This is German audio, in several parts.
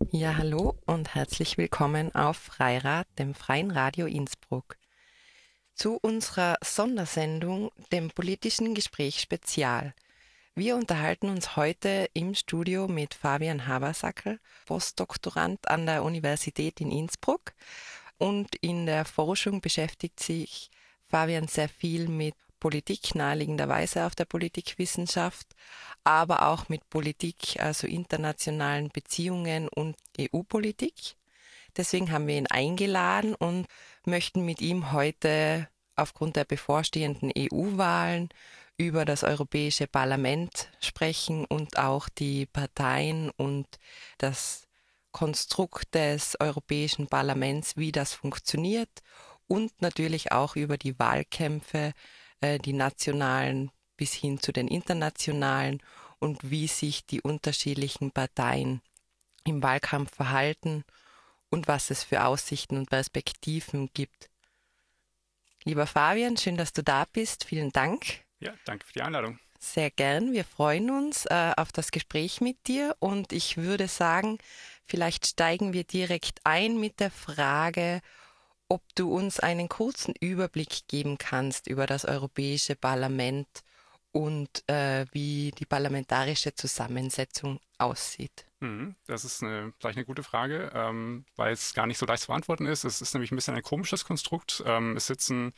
Ja, hallo und herzlich willkommen auf Freirad, dem Freien Radio Innsbruck, zu unserer Sondersendung, dem politischen Gespräch Spezial. Wir unterhalten uns heute im Studio mit Fabian Habersackl, Postdoktorand an der Universität in Innsbruck. Und in der Forschung beschäftigt sich Fabian sehr viel mit Politik, naheliegenderweise auf der Politikwissenschaft, aber auch mit Politik, also internationalen Beziehungen und EU-Politik. Deswegen haben wir ihn eingeladen und möchten mit ihm heute aufgrund der bevorstehenden EU-Wahlen über das Europäische Parlament sprechen und auch die Parteien und das Konstrukt des Europäischen Parlaments, wie das funktioniert, und natürlich auch über die Wahlkämpfe, die nationalen bis hin zu den internationalen, und wie sich die unterschiedlichen Parteien im Wahlkampf verhalten und was es für Aussichten und Perspektiven gibt. Lieber Fabian, schön, dass du da bist. Vielen Dank. Ja, danke für die Einladung. Sehr gern. Wir freuen uns auf das Gespräch mit dir, und ich würde sagen, vielleicht steigen wir direkt ein mit der Frage, ob du uns einen kurzen Überblick geben kannst über das Europäische Parlament und wie die parlamentarische Zusammensetzung aussieht. Das ist vielleicht eine gute Frage, weil es gar nicht so leicht zu beantworten ist. Es ist nämlich ein bisschen ein komisches Konstrukt. Es sitzen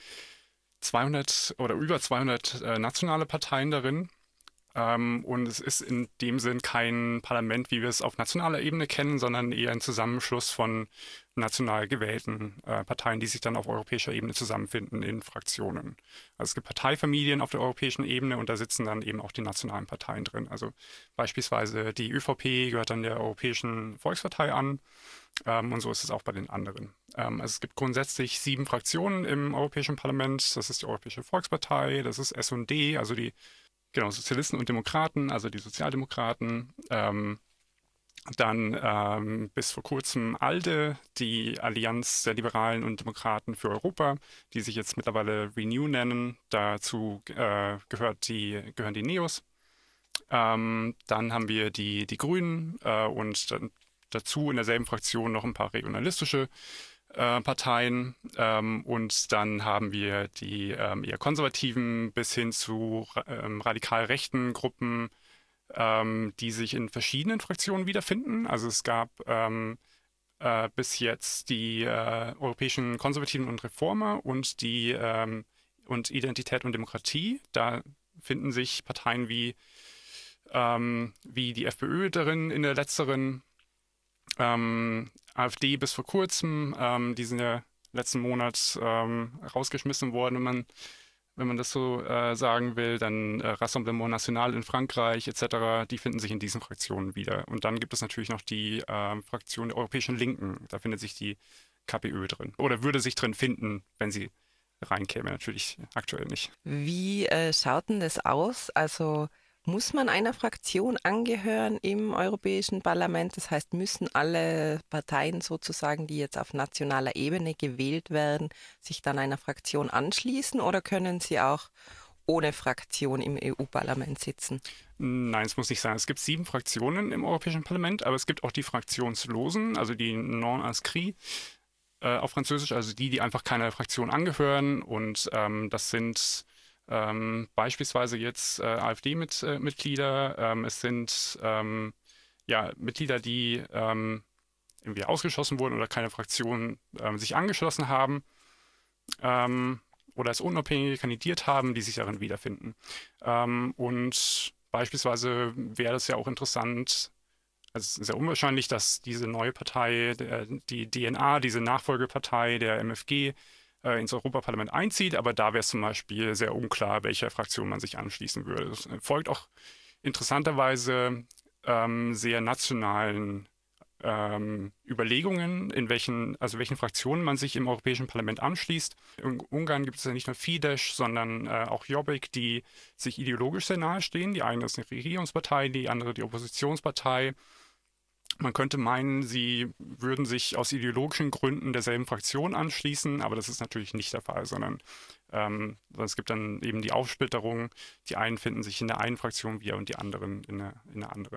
200 oder über 200 nationale Parteien darin. Und es ist in dem Sinn kein Parlament, wie wir es auf nationaler Ebene kennen, sondern eher ein Zusammenschluss von national gewählten Parteien, die sich dann auf europäischer Ebene zusammenfinden in Fraktionen. Also es gibt Parteifamilien auf der europäischen Ebene und da sitzen dann eben auch die nationalen Parteien drin. Also beispielsweise die ÖVP gehört dann der Europäischen Volkspartei an, und so ist es auch bei den anderen. Also es gibt grundsätzlich 7 Fraktionen im Europäischen Parlament. Das ist die Europäische Volkspartei, das ist S&D, also die Sozialisten und Demokraten, also die Sozialdemokraten. Dann bis vor kurzem ALDE, die Allianz der Liberalen und Demokraten für Europa, die sich jetzt mittlerweile Renew nennen. Dazu gehören die Neos. Dann haben wir die Grünen und dann dazu in derselben Fraktion noch ein paar regionalistische Parteien, und dann haben wir die eher konservativen bis hin zu radikal rechten Gruppen, die sich in verschiedenen Fraktionen wiederfinden. Also es gab bis jetzt die europäischen Konservativen und Reformer und die und Identität und Demokratie. Da finden sich Parteien wie die FPÖ darin in der letzteren. AfD bis vor kurzem, die sind ja letzten Monat rausgeschmissen worden, wenn man das so sagen will. Dann Rassemblement National in Frankreich etc., die finden sich in diesen Fraktionen wieder. Und dann gibt es natürlich noch die Fraktion der Europäischen Linken. Da findet sich die KPÖ drin. Oder würde sich drin finden, wenn sie reinkäme. Natürlich aktuell nicht. Wie schaut denn das aus? Also muss man einer Fraktion angehören im Europäischen Parlament? Das heißt, müssen alle Parteien sozusagen, die jetzt auf nationaler Ebene gewählt werden, sich dann einer Fraktion anschließen, oder können sie auch ohne Fraktion im EU-Parlament sitzen? Nein, es muss nicht sein. Es gibt 7 Fraktionen im Europäischen Parlament, aber es gibt auch die Fraktionslosen, also die Non-Inscrits auf Französisch, also die einfach keiner Fraktion angehören. Und das sind beispielsweise jetzt AfD-Mitglieder. Es sind ja, Mitglieder, die irgendwie ausgeschlossen wurden oder keine Fraktion sich angeschlossen haben. Oder als Unabhängige kandidiert haben, die sich darin wiederfinden. Und beispielsweise wäre das ja auch interessant, also es ist sehr unwahrscheinlich, dass diese neue Partei, die DNA, diese Nachfolgepartei der MFG, ins Europaparlament einzieht, aber da wäre es zum Beispiel sehr unklar, welcher Fraktion man sich anschließen würde. Es folgt auch interessanterweise sehr nationalen Überlegungen, welchen Fraktionen man sich im Europäischen Parlament anschließt. In Ungarn gibt es ja nicht nur Fidesz, sondern auch Jobbik, die sich ideologisch sehr nahestehen. Die eine ist eine Regierungspartei, die andere die Oppositionspartei. Man könnte meinen, sie würden sich aus ideologischen Gründen derselben Fraktion anschließen, aber das ist natürlich nicht der Fall, sondern es gibt dann eben die Aufsplitterung. Die einen finden sich in der einen Fraktion wieder und die anderen in der anderen.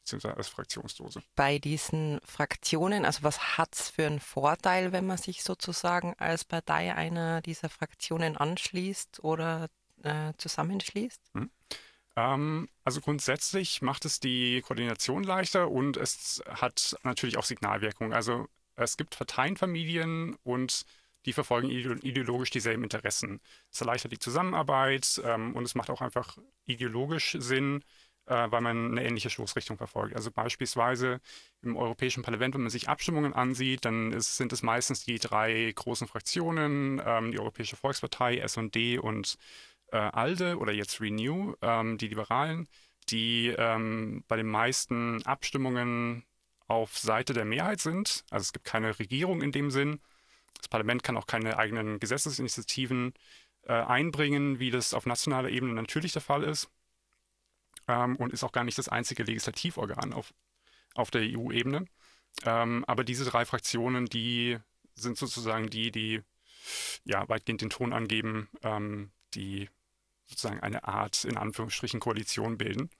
beziehungsweise als Fraktionslose. Bei diesen Fraktionen, also was hat es für einen Vorteil, wenn man sich sozusagen als Partei einer dieser Fraktionen anschließt oder zusammenschließt? Mhm. Also grundsätzlich macht es die Koordination leichter und es hat natürlich auch Signalwirkung. Also es gibt Parteienfamilien und die verfolgen ideologisch dieselben Interessen. Es erleichtert die Zusammenarbeit und es macht auch einfach ideologisch Sinn, weil man eine ähnliche Stoßrichtung verfolgt. Also beispielsweise im Europäischen Parlament, wenn man sich Abstimmungen ansieht, dann sind es meistens die drei großen Fraktionen, die Europäische Volkspartei, S&D und ALDE oder jetzt Renew, die Liberalen, die bei den meisten Abstimmungen auf Seite der Mehrheit sind. Also es gibt keine Regierung in dem Sinn. Das Parlament kann auch keine eigenen Gesetzesinitiativen einbringen, wie das auf nationaler Ebene natürlich der Fall ist. Und ist auch gar nicht das einzige Legislativorgan auf der EU-Ebene. Aber diese drei Fraktionen, die sind sozusagen die ja, weitgehend den Ton angeben, die sozusagen eine Art, in Anführungsstrichen, Koalition bilden.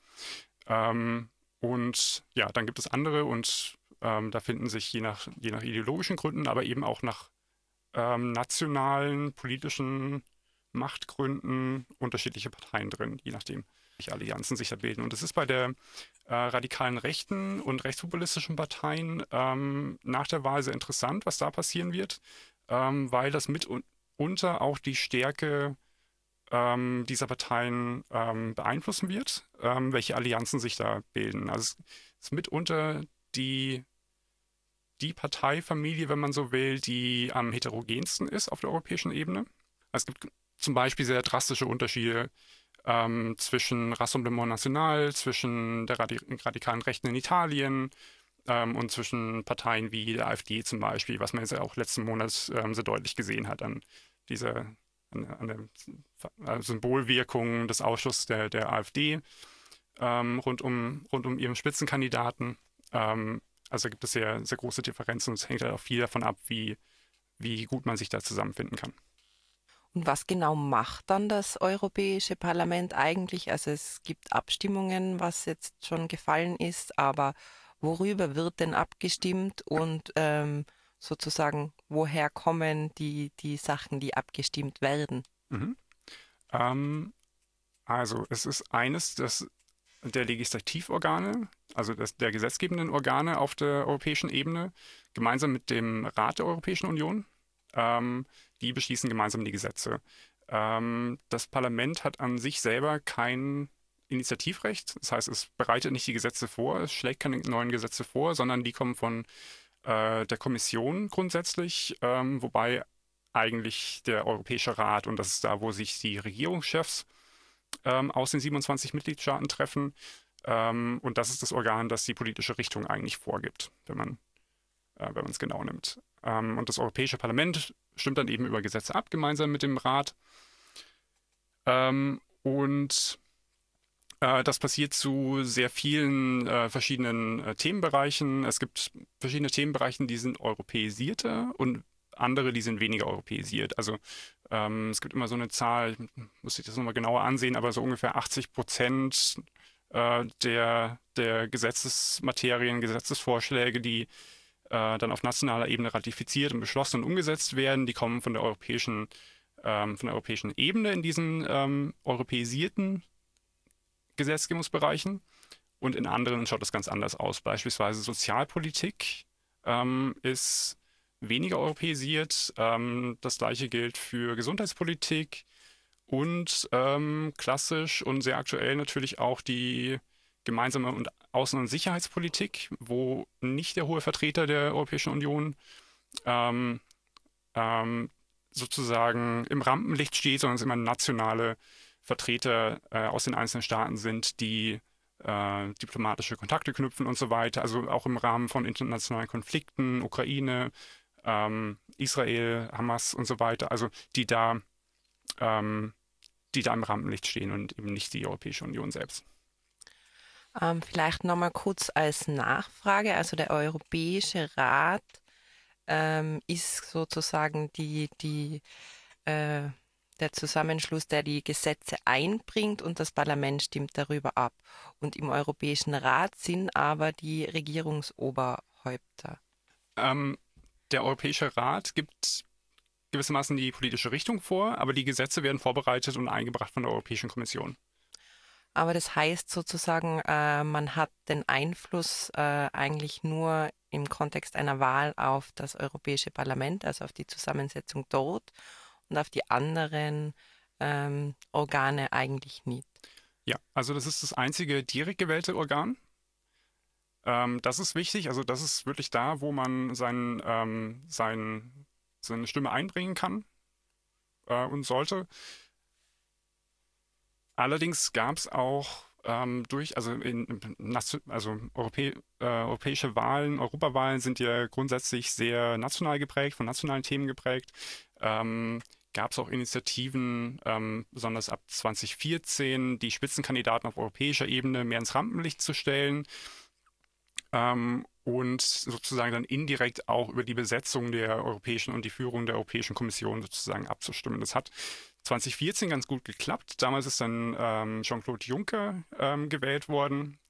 Und ja, dann gibt es andere und da finden sich je nach ideologischen Gründen, aber eben auch nach nationalen politischen Machtgründen unterschiedliche Parteien drin, je nachdem, welche Allianzen sich da bilden. Und es ist bei der radikalen Rechten und rechtspopulistischen Parteien nach der Wahl sehr interessant, was da passieren wird, weil das mitunter auch die Stärke dieser Parteien beeinflussen wird, welche Allianzen sich da bilden. Also es ist mitunter die Parteifamilie, wenn man so will, die am heterogensten ist auf der europäischen Ebene. Es gibt zum Beispiel sehr drastische Unterschiede zwischen Rassemblement National, zwischen der radikalen Rechten in Italien und zwischen Parteien wie der AfD zum Beispiel, was man jetzt auch letzten Monat sehr deutlich gesehen hat an der Symbolwirkung des Ausschusses der AfD rund um ihren Spitzenkandidaten. Also gibt es sehr, sehr große Differenzen und es hängt halt auch viel davon ab, wie gut man sich da zusammenfinden kann. Und was genau macht dann das Europäische Parlament eigentlich? Also es gibt Abstimmungen, was jetzt schon gefallen ist, aber worüber wird denn abgestimmt und sozusagen, woher kommen die Sachen, die abgestimmt werden? Mhm. Also es ist eines der Legislativorgane, also der gesetzgebenden Organe auf der europäischen Ebene, gemeinsam mit dem Rat der Europäischen Union. Die beschließen gemeinsam die Gesetze. Das Parlament hat an sich selber kein Initiativrecht. Das heißt, es bereitet nicht die Gesetze vor, es schlägt keine neuen Gesetze vor, sondern die kommen von der Kommission grundsätzlich, wobei eigentlich der Europäische Rat, und das ist da, wo sich die Regierungschefs aus den 27 Mitgliedstaaten treffen. Und das ist das Organ, das die politische Richtung eigentlich vorgibt, wenn man es genau nimmt. Und das Europäische Parlament stimmt dann eben über Gesetze ab, gemeinsam mit dem Rat. Und das passiert zu sehr vielen verschiedenen Themenbereichen. Es gibt verschiedene Themenbereiche, die sind europäisierter und andere, die sind weniger europäisiert. Also es gibt immer so eine Zahl, muss ich das nochmal genauer ansehen, aber so ungefähr 80% der Gesetzesmaterien, Gesetzesvorschläge, die dann auf nationaler Ebene ratifiziert und beschlossen und umgesetzt werden, die kommen von der europäischen Ebene in diesen europäisierten Gesetzgebungsbereichen. Und in anderen schaut das ganz anders aus. Beispielsweise Sozialpolitik ist weniger europäisiert. Das gleiche gilt für Gesundheitspolitik und klassisch und sehr aktuell natürlich auch die gemeinsame Außen- und Sicherheitspolitik, wo nicht der hohe Vertreter der Europäischen Union sozusagen im Rampenlicht steht, sondern es immer nationale Vertreter aus den einzelnen Staaten sind, die diplomatische Kontakte knüpfen und so weiter. Also auch im Rahmen von internationalen Konflikten, Ukraine, Israel, Hamas und so weiter. Also die da im Rampenlicht stehen und eben nicht die Europäische Union selbst. Vielleicht nochmal kurz als Nachfrage. Also der Europäische Rat ist sozusagen der Zusammenschluss, der die Gesetze einbringt und das Parlament stimmt darüber ab. Und im Europäischen Rat sind aber die Regierungsoberhäupter. Der Europäische Rat gibt gewissermaßen die politische Richtung vor, aber die Gesetze werden vorbereitet und eingebracht von der Europäischen Kommission. Aber das heißt sozusagen, man hat den Einfluss eigentlich nur im Kontext einer Wahl auf das Europäische Parlament, also auf die Zusammensetzung dort und auf die anderen Organe eigentlich nicht. Ja, also das ist das einzige direkt gewählte Organ. Das ist wichtig, also das ist wirklich da, wo man seine Stimme einbringen kann und sollte. Allerdings gab es auch europäische Wahlen, Europawahlen sind ja grundsätzlich sehr national geprägt, von nationalen Themen geprägt. Gab es auch Initiativen, besonders ab 2014, die Spitzenkandidaten auf europäischer Ebene mehr ins Rampenlicht zu stellen. Und sozusagen dann indirekt auch über die Besetzung der Europäischen und die Führung der Europäischen Kommission sozusagen abzustimmen. Das hat 2014 ganz gut geklappt. Damals ist dann Jean-Claude Juncker gewählt worden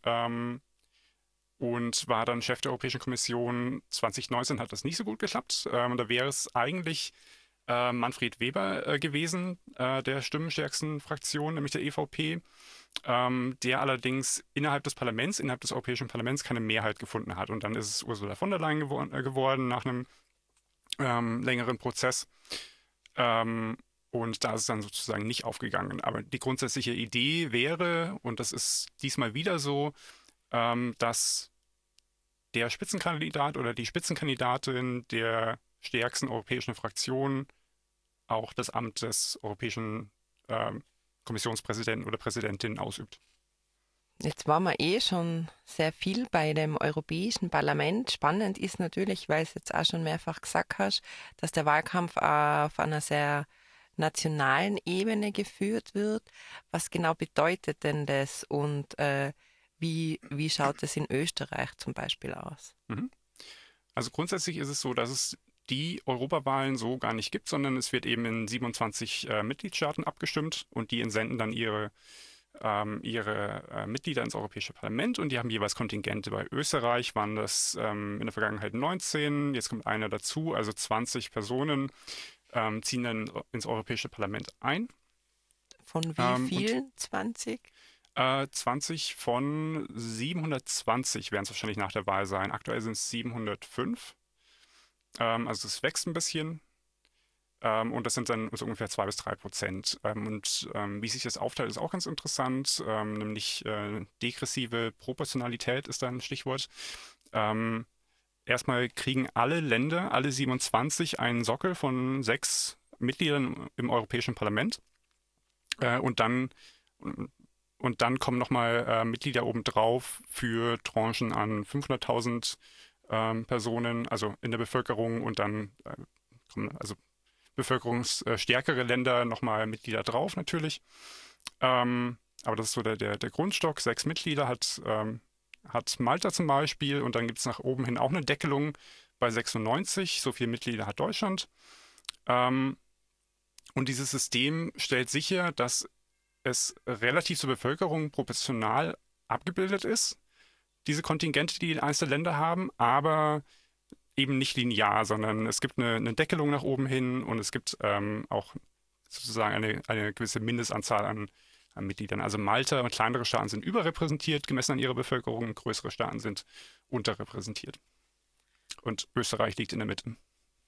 und war dann Chef der Europäischen Kommission. 2019 hat das nicht so gut geklappt. Da wäre es eigentlich Manfred Weber gewesen, der stimmenstärksten Fraktion, nämlich der EVP, der allerdings innerhalb des Parlaments, innerhalb des Europäischen Parlaments keine Mehrheit gefunden hat. Und dann ist es Ursula von der Leyen geworden nach einem längeren Prozess. Und da ist es dann sozusagen nicht aufgegangen. Aber die grundsätzliche Idee wäre, und das ist diesmal wieder so, dass der Spitzenkandidat oder die Spitzenkandidatin der stärksten europäischen Fraktion auch das Amt des europäischen Kommissionspräsidenten oder Präsidentin ausübt. Jetzt waren wir schon sehr viel bei dem Europäischen Parlament. Spannend ist natürlich, weil es jetzt auch schon mehrfach gesagt hast, dass der Wahlkampf auf einer sehr nationalen Ebene geführt wird. Was genau bedeutet denn das und wie schaut es in Österreich zum Beispiel aus? Also grundsätzlich ist es so, dass es die Europawahlen so gar nicht gibt, sondern es wird eben in 27 Mitgliedstaaten abgestimmt und die entsenden dann ihre Mitglieder ins Europäische Parlament und die haben jeweils Kontingente. Bei Österreich waren das in der Vergangenheit 19, jetzt kommt einer dazu, also 20 Personen ziehen dann ins Europäische Parlament ein. Von wie vielen? 20? 20 von 720 werden es wahrscheinlich nach der Wahl sein. Aktuell sind es 705. Also es wächst ein bisschen. Und das sind dann so ungefähr 2-3%. Wie sich das aufteilt, ist auch ganz interessant. Nämlich degressive Proportionalität ist da ein Stichwort. Erstmal kriegen alle Länder, alle 27, einen Sockel von 6 Mitgliedern im Europäischen Parlament. Und dann kommen nochmal Mitglieder obendrauf für Tranchen an 500.000 Personen, also in der Bevölkerung und dann kommen also bevölkerungsstärkere Länder nochmal Mitglieder drauf natürlich. Aber das ist so der Grundstock. 6 Mitglieder hat Malta zum Beispiel und dann gibt es nach oben hin auch eine Deckelung bei 96. So viele Mitglieder hat Deutschland. Und dieses System stellt sicher, dass es relativ zur Bevölkerung proportional abgebildet ist, diese Kontingente, die einzelne Länder haben, aber eben nicht linear, sondern es gibt eine Deckelung nach oben hin und es gibt auch sozusagen eine gewisse Mindestanzahl an Mitgliedern. Also Malta und kleinere Staaten sind überrepräsentiert, gemessen an ihrer Bevölkerung, größere Staaten sind unterrepräsentiert. Und Österreich liegt in der Mitte.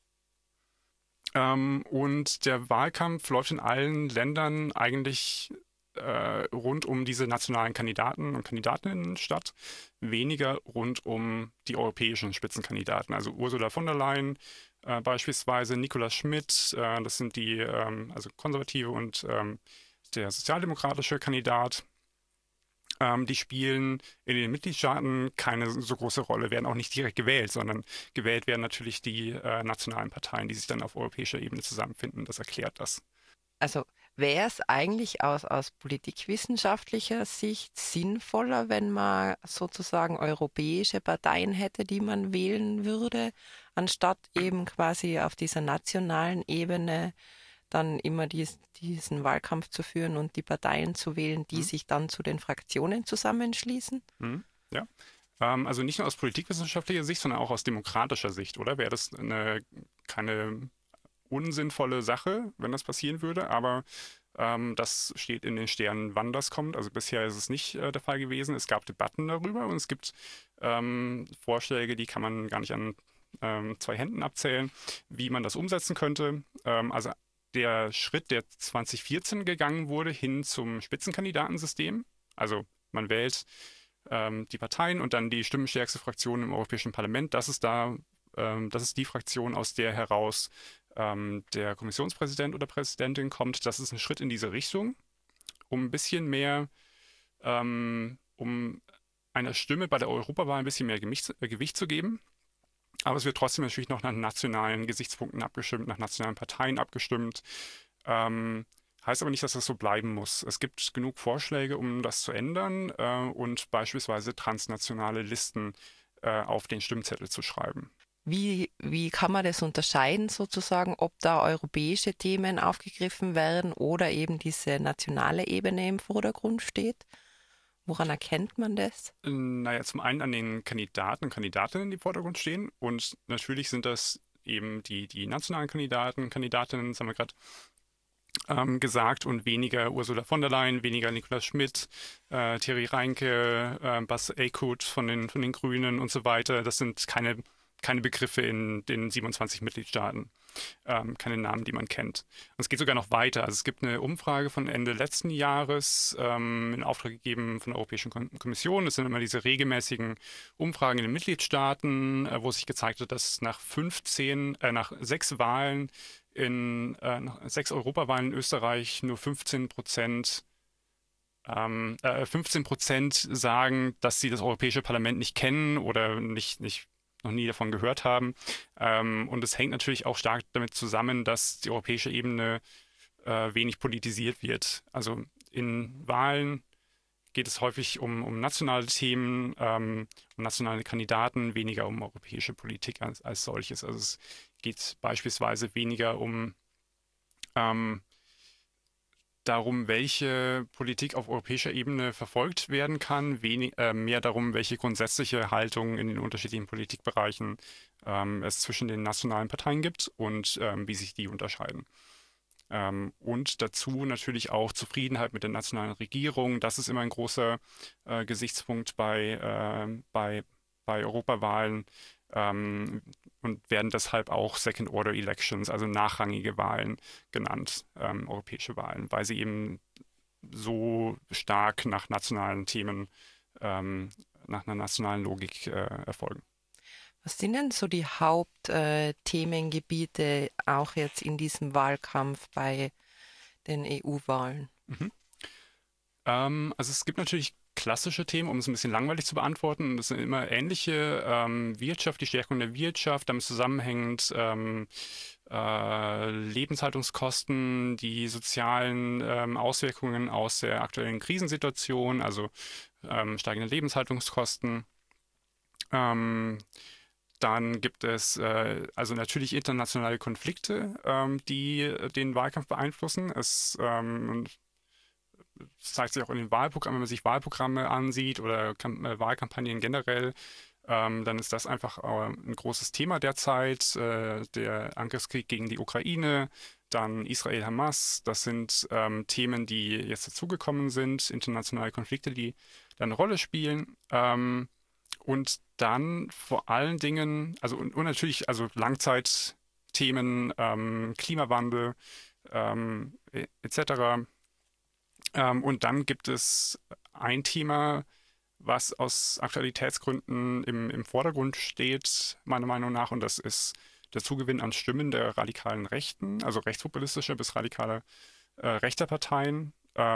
Und der Wahlkampf läuft in allen Ländern eigentlich rund um diese nationalen Kandidaten und Kandidatinnen statt, weniger rund um die europäischen Spitzenkandidaten. Also Ursula von der Leyen beispielsweise, Nicolas Schmidt, das sind die also Konservative und der sozialdemokratische Kandidat. Die spielen in den Mitgliedstaaten keine so große Rolle, werden auch nicht direkt gewählt, sondern gewählt werden natürlich die nationalen Parteien, die sich dann auf europäischer Ebene zusammenfinden. Das erklärt das. Also wäre es eigentlich aus politikwissenschaftlicher Sicht sinnvoller, wenn man sozusagen europäische Parteien hätte, die man wählen würde, anstatt eben quasi auf dieser nationalen Ebene dann immer diesen Wahlkampf zu führen und die Parteien zu wählen, die Mhm. sich dann zu den Fraktionen zusammenschließen? Mhm. Ja. Also nicht nur aus politikwissenschaftlicher Sicht, sondern auch aus demokratischer Sicht, oder? Wäre das keine unsinnvolle Sache, wenn das passieren würde, aber das steht in den Sternen, wann das kommt. Also bisher ist es nicht der Fall gewesen. Es gab Debatten darüber und es gibt Vorschläge, die kann man gar nicht an zwei Händen abzählen, wie man das umsetzen könnte. Also der Schritt, der 2014 gegangen wurde, hin zum Spitzenkandidatensystem. Also man wählt die Parteien und dann die stimmenstärkste Fraktion im Europäischen Parlament. Das ist die Fraktion, aus der heraus der Kommissionspräsident oder Präsidentin kommt. Das ist ein Schritt in diese Richtung, um ein bisschen mehr, um einer Stimme bei der Europawahl ein bisschen mehr Gewicht zu geben. Aber es wird trotzdem natürlich noch nach nationalen Gesichtspunkten abgestimmt, nach nationalen Parteien abgestimmt. Heißt aber nicht, dass das so bleiben muss. Es gibt genug Vorschläge, um das zu ändern und beispielsweise transnationale Listen auf den Stimmzettel zu schreiben. Wie kann man das unterscheiden sozusagen, ob da europäische Themen aufgegriffen werden oder eben diese nationale Ebene im Vordergrund steht? Woran erkennt man das? Naja, zum einen an den Kandidaten und Kandidatinnen, die im Vordergrund stehen. Und natürlich sind das eben die nationalen Kandidatinnen, das haben wir gerade gesagt, und weniger Ursula von der Leyen, weniger Nicolas Schmidt, Thierry Reinke, Bas Eickhout von den Grünen und so weiter. Das sind keine Begriffe in den 27 Mitgliedstaaten, keine Namen, die man kennt. Und es geht sogar noch weiter. Also es gibt eine Umfrage von Ende letzten Jahres in Auftrag gegeben von der Europäischen Kommission. Das sind immer diese regelmäßigen Umfragen in den Mitgliedstaaten, wo sich gezeigt hat, dass nach 6 Wahlen nach 6 Europawahlen in Österreich nur 15% sagen, dass sie das Europäische Parlament nicht kennen oder noch nie davon gehört haben. Und es hängt natürlich auch stark damit zusammen, dass die europäische Ebene wenig politisiert wird. Also in Wahlen geht es häufig um nationale Themen, um nationale Kandidaten, weniger um europäische Politik als solches. Also es geht beispielsweise weniger ähm, darum, welche Politik auf europäischer Ebene verfolgt werden kann, mehr darum, welche grundsätzliche Haltung in den unterschiedlichen Politikbereichen es zwischen den nationalen Parteien gibt und wie sich die unterscheiden. Und dazu natürlich auch Zufriedenheit mit der nationalen Regierung. Das ist immer ein großer Gesichtspunkt bei Europawahlen und werden deshalb auch Second-Order-Elections, also nachrangige Wahlen genannt, europäische Wahlen, weil sie eben so stark nach nationalen Themen, nach einer nationalen Logik erfolgen. Was sind denn so die Hauptthemengebiete auch jetzt in diesem Wahlkampf bei den EU-Wahlen? Mhm. Also es gibt natürlich klassische Themen, um es ein bisschen langweilig zu beantworten. Das sind immer ähnliche. Wirtschaft, die Stärkung der Wirtschaft, damit zusammenhängend Lebenshaltungskosten, die sozialen Auswirkungen aus der aktuellen Krisensituation, also steigende Lebenshaltungskosten. Ähm, Dann gibt es also natürlich internationale Konflikte, die den Wahlkampf beeinflussen. Es zeigt sich auch in den Wahlprogrammen, wenn man sich Wahlprogramme ansieht oder Wahlkampagnen generell, dann ist das einfach ein großes Thema derzeit. Der Angriffskrieg gegen die Ukraine, dann Israel-Hamas, das sind Themen, die jetzt dazugekommen sind, internationale Konflikte, die da eine Rolle spielen. Und dann vor allen Dingen, also und natürlich, also Langzeitthemen, Klimawandel etc. Und dann gibt es ein Thema, was aus Aktualitätsgründen im Vordergrund steht, meiner Meinung nach, und das ist der Zugewinn an Stimmen der radikalen Rechten, also rechtspopulistischer bis radikaler rechter Parteien.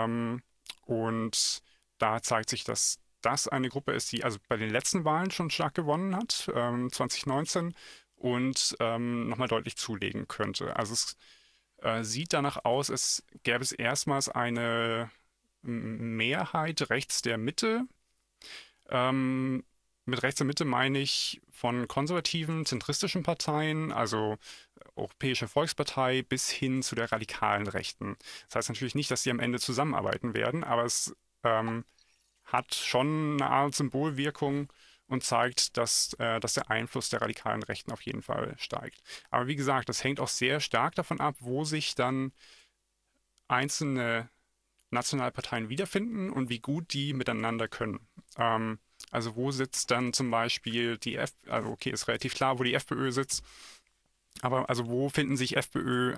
Und da zeigt sich, dass das eine Gruppe ist, die also bei den letzten Wahlen schon stark gewonnen hat, 2019, und nochmal deutlich zulegen könnte. Also es sieht danach aus, es gäbe es erstmals eine Mehrheit rechts der Mitte, ähm, Mit rechts und Mitte meine ich von konservativen, zentristischen Parteien, also Europäische Volkspartei bis hin zu der radikalen Rechten. Das heißt natürlich nicht, dass sie am Ende zusammenarbeiten werden, aber es ähm, hat schon eine Art Symbolwirkung und zeigt, dass der Einfluss der radikalen Rechten auf jeden Fall steigt. Aber wie gesagt, das hängt auch sehr stark davon ab, wo sich dann einzelne Nationalparteien wiederfinden und wie gut die miteinander können. Also wo sitzt dann zum Beispiel die also okay, ist relativ klar, wo die FPÖ sitzt, aber also wo finden sich FPÖ,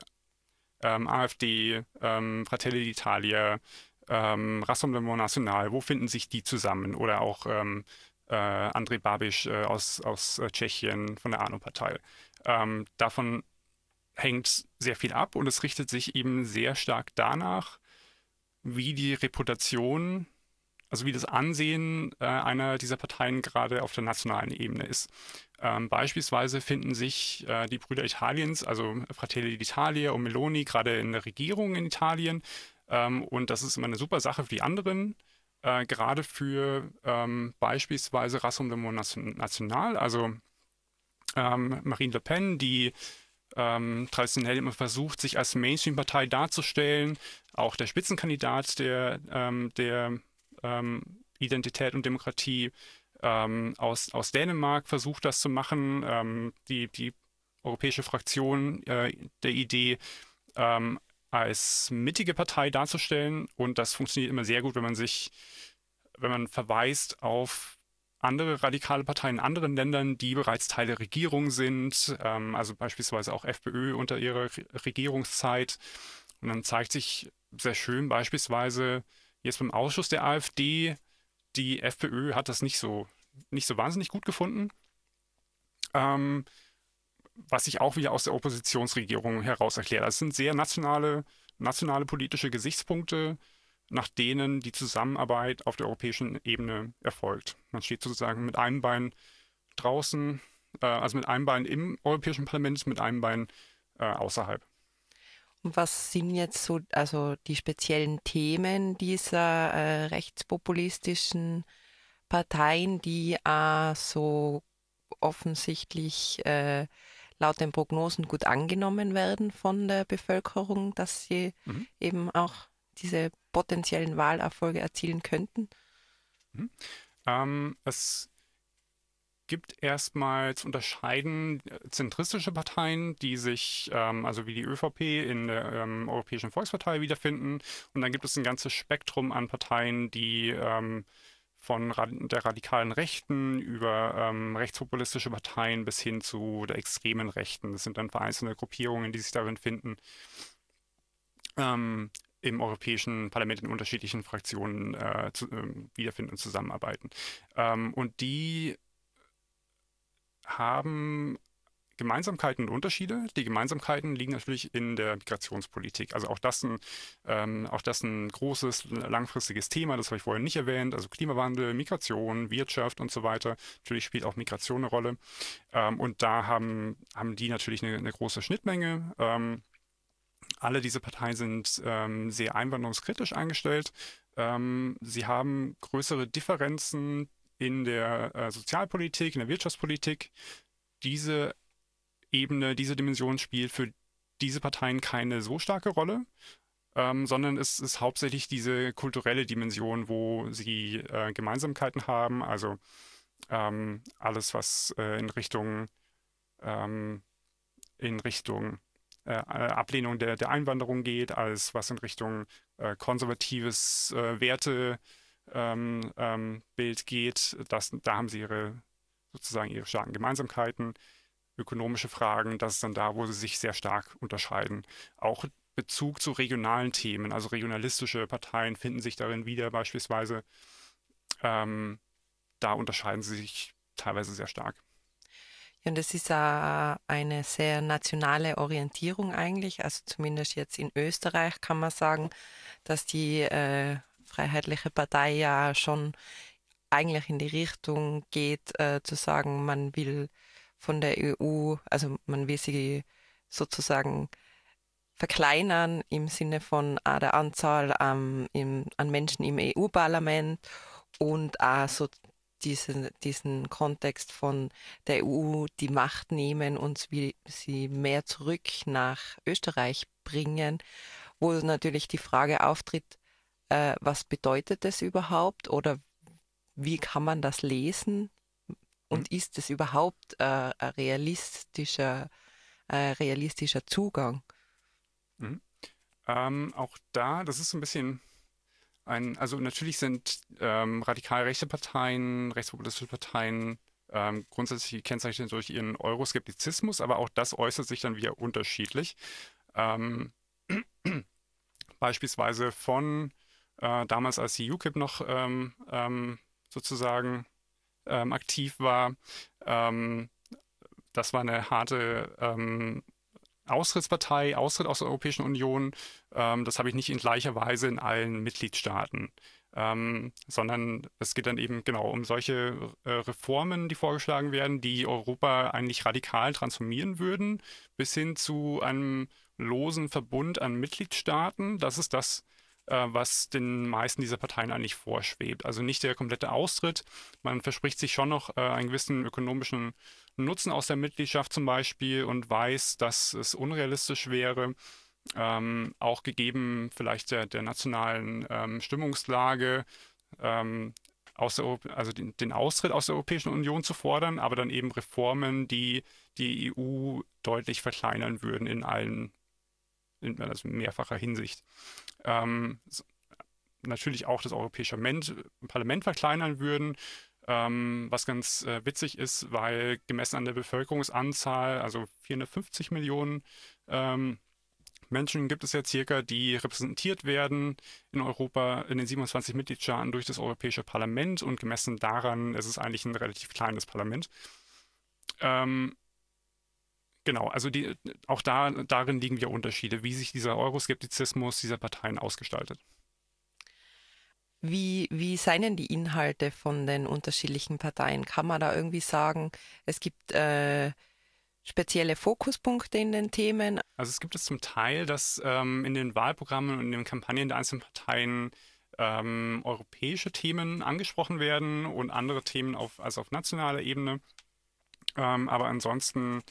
AfD, Fratelli d'Italia, Rassemblement National, wo finden sich die zusammen? Oder auch Andrej Babiš aus Tschechien von der ANO-Partei. Davon hängt sehr viel ab und es richtet sich eben sehr stark danach, wie die Reputation, also wie das Ansehen einer dieser Parteien gerade auf der nationalen Ebene ist. Beispielsweise finden sich die Brüder Italiens, also Fratelli d'Italia und Meloni, gerade in der Regierung in Italien. Und das ist immer eine super Sache für die anderen, gerade für beispielsweise Rassemblement National, also Marine Le Pen, die traditionell immer versucht, sich als Mainstream-Partei darzustellen. Auch der Spitzenkandidat der Identität und Demokratie aus Dänemark versucht das zu machen. Die europäische Fraktion der Idee als mittige Partei darzustellen. Und das funktioniert immer sehr gut, wenn man verweist auf andere radikale Parteien in anderen Ländern, die bereits Teil der Regierung sind, also beispielsweise auch FPÖ unter ihrer Regierungszeit. Und dann zeigt sich sehr schön beispielsweise jetzt beim Ausschuss der AfD, die FPÖ hat das nicht so wahnsinnig gut gefunden, ähm, was sich auch wieder aus der Oppositionsregierung heraus erklärt. Das sind sehr nationale politische Gesichtspunkte, nach denen die Zusammenarbeit auf der europäischen Ebene erfolgt. Man steht sozusagen mit einem Bein draußen, also mit einem Bein im Europäischen Parlament, mit einem Bein außerhalb. Und was sind jetzt so also die speziellen Themen dieser rechtspopulistischen Parteien, die so offensichtlich laut den Prognosen gut angenommen werden von der Bevölkerung, dass sie Mhm. eben auch diese potenziellen Wahlerfolge erzielen könnten? Mhm. Es gibt erstmal zu unterscheiden zentristische Parteien, die sich, also wie die ÖVP, in der Europäischen Volkspartei wiederfinden. Und dann gibt es ein ganzes Spektrum an Parteien, die von der radikalen Rechten über rechtspopulistische Parteien bis hin zu der extremen Rechten. Das sind dann vereinzelte Gruppierungen, die sich darin finden, im Europäischen Parlament in unterschiedlichen Fraktionen wiederfinden und zusammenarbeiten. Und die haben Gemeinsamkeiten und Unterschiede. Die Gemeinsamkeiten liegen natürlich in der Migrationspolitik. Also auch das ein großes, langfristiges Thema, das habe ich vorher nicht erwähnt. Also Klimawandel, Migration, Wirtschaft und so weiter. Natürlich spielt auch Migration eine Rolle. Und da haben die natürlich eine große Schnittmenge. Alle diese Parteien sind sehr einwanderungskritisch eingestellt. Sie haben größere Differenzen in der Sozialpolitik, in der Wirtschaftspolitik. Diese diese Dimension spielt für diese Parteien keine so starke Rolle, sondern es ist hauptsächlich diese kulturelle Dimension, wo sie Gemeinsamkeiten haben. Also alles, was ähm, in Richtung Ablehnung der Einwanderung geht, alles, was in Richtung konservatives Wertebild geht, da haben sie sozusagen ihre starken Gemeinsamkeiten. Ökonomische Fragen, das ist dann da, wo sie sich sehr stark unterscheiden. Auch Bezug zu regionalen Themen, also regionalistische Parteien finden sich darin wieder beispielsweise. Ähm, Da unterscheiden sie sich teilweise sehr stark. Ja, und das ist eine sehr nationale Orientierung eigentlich. Also zumindest jetzt in Österreich kann man sagen, dass die Freiheitliche Partei ja schon eigentlich in die Richtung geht, zu sagen, man will von der EU, also man will sie sozusagen verkleinern im Sinne von der Anzahl an Menschen im EU-Parlament und so diesen Kontext von der EU die Macht nehmen und wie sie mehr zurück nach Österreich bringen, wo natürlich die Frage auftritt, was bedeutet das überhaupt oder wie kann man das lesen Mhm. und ist es überhaupt ein realistischer Zugang? Mhm. Auch da, das ist so ein bisschen also natürlich sind radikal rechte Parteien, rechtspopulistische Parteien grundsätzlich gekennzeichnet durch ihren Euroskeptizismus, aber auch das äußert sich dann wieder unterschiedlich. Ähm, Beispielsweise von damals, als die UKIP noch sozusagen aktiv war, ähm, das war eine harte Austrittspartei, Austritt aus der Europäischen Union. Das habe ich nicht in gleicher Weise in allen Mitgliedstaaten. Sondern es geht dann eben genau um solche Reformen, die vorgeschlagen werden, die Europa eigentlich radikal transformieren würden, bis hin zu einem losen Verbund an Mitgliedstaaten. Das ist das, was den meisten dieser Parteien eigentlich vorschwebt. Also nicht der komplette Austritt. Man verspricht sich schon noch einen gewissen ökonomischen Nutzen aus der Mitgliedschaft zum Beispiel und weiß, dass es unrealistisch wäre, auch gegeben vielleicht der nationalen Stimmungslage, ähm, also den Austritt aus der Europäischen Union zu fordern, aber dann eben Reformen, die die EU deutlich verkleinern würden also in mehrfacher Hinsicht. Natürlich auch das Europäische Parlament verkleinern würden, was ganz witzig ist, weil gemessen an der Bevölkerungsanzahl, also 450 Millionen Menschen gibt es ja circa, die repräsentiert werden in Europa, in den 27 Mitgliedstaaten durch das Europäische Parlament und gemessen daran ist es eigentlich ein relativ kleines Parlament. Ähm, genau, also auch darin liegen wir Unterschiede, wie sich dieser Euroskeptizismus dieser Parteien ausgestaltet. Wie seien denn die Inhalte von den unterschiedlichen Parteien? Kann man da irgendwie sagen, es gibt spezielle Fokuspunkte in den Themen? Also es gibt es zum Teil, dass in den Wahlprogrammen und in den Kampagnen der einzelnen Parteien europäische Themen angesprochen werden und andere Themen also auf nationaler Ebene. Aber ansonsten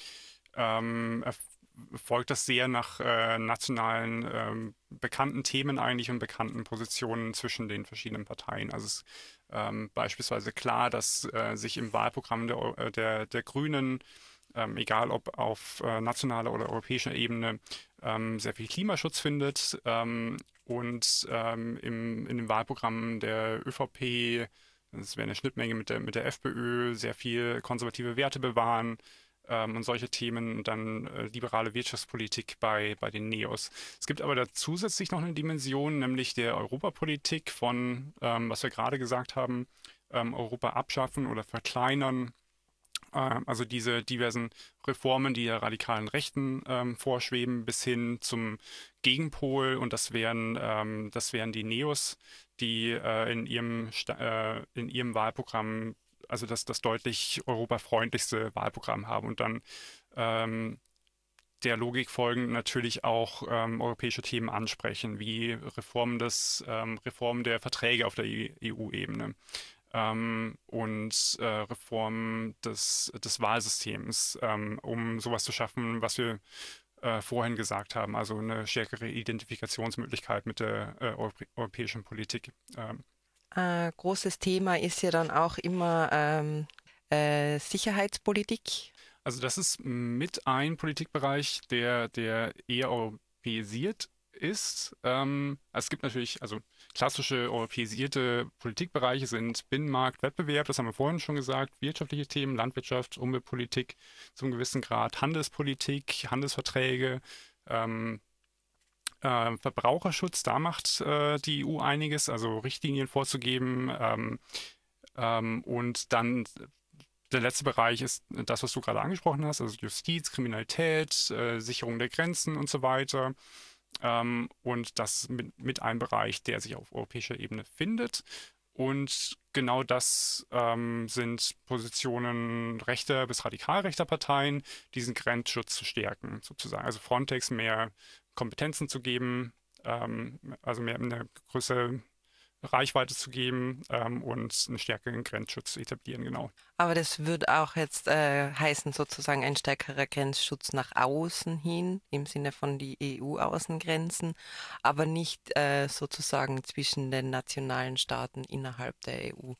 folgt das sehr nach nationalen bekannten Themen eigentlich und bekannten Positionen zwischen den verschiedenen Parteien. Also es ist beispielsweise klar, dass sich im Wahlprogramm der Grünen, egal ob auf nationaler oder europäischer Ebene, sehr viel Klimaschutz findet und in dem Wahlprogramm der ÖVP, das wäre eine Schnittmenge mit der FPÖ, sehr viel konservative Werte bewahren und solche Themen und dann liberale Wirtschaftspolitik bei den Neos. Es gibt aber da zusätzlich noch eine Dimension, nämlich der Europapolitik von, was wir gerade gesagt haben, Europa abschaffen oder verkleinern. Also diese diversen Reformen, die der radikalen Rechten vorschweben, bis hin zum Gegenpol. Und das wären die Neos, die in ihrem Wahlprogramm also das deutlich europafreundlichste Wahlprogramm haben und dann ähm, der Logik folgend natürlich auch europäische Themen ansprechen, wie Reform der Verträge auf der EU-Ebene und Reform des Wahlsystems, um sowas zu schaffen, was wir vorhin gesagt haben, also eine stärkere Identifikationsmöglichkeit mit der europäischen Politik. Großes Thema ist ja dann auch immer Sicherheitspolitik. Also das ist mit ein Politikbereich, der eher europäisiert ist. Es gibt natürlich, also klassische europäisierte Politikbereiche sind Binnenmarkt, Wettbewerb, das haben wir vorhin schon gesagt, wirtschaftliche Themen, Landwirtschaft, Umweltpolitik zum gewissen Grad, Handelspolitik, Handelsverträge, ähm, Verbraucherschutz, da macht die EU einiges, also Richtlinien vorzugeben. Und dann der letzte Bereich ist das, was du gerade angesprochen hast, also Justiz, Kriminalität, Sicherung der Grenzen und so weiter. Und das mit einem Bereich, der sich auf europäischer Ebene findet. Und genau das sind Positionen rechter bis radikal rechter Parteien, diesen Grenzschutz zu stärken, sozusagen. Also Frontex mehr Kompetenzen zu geben, also mehr eine größere Reichweite zu geben und einen stärkeren Grenzschutz zu etablieren, genau. Aber das würde auch jetzt heißen, sozusagen ein stärkerer Grenzschutz nach außen hin, im Sinne von die EU-Außengrenzen, aber nicht sozusagen zwischen den nationalen Staaten innerhalb der EU.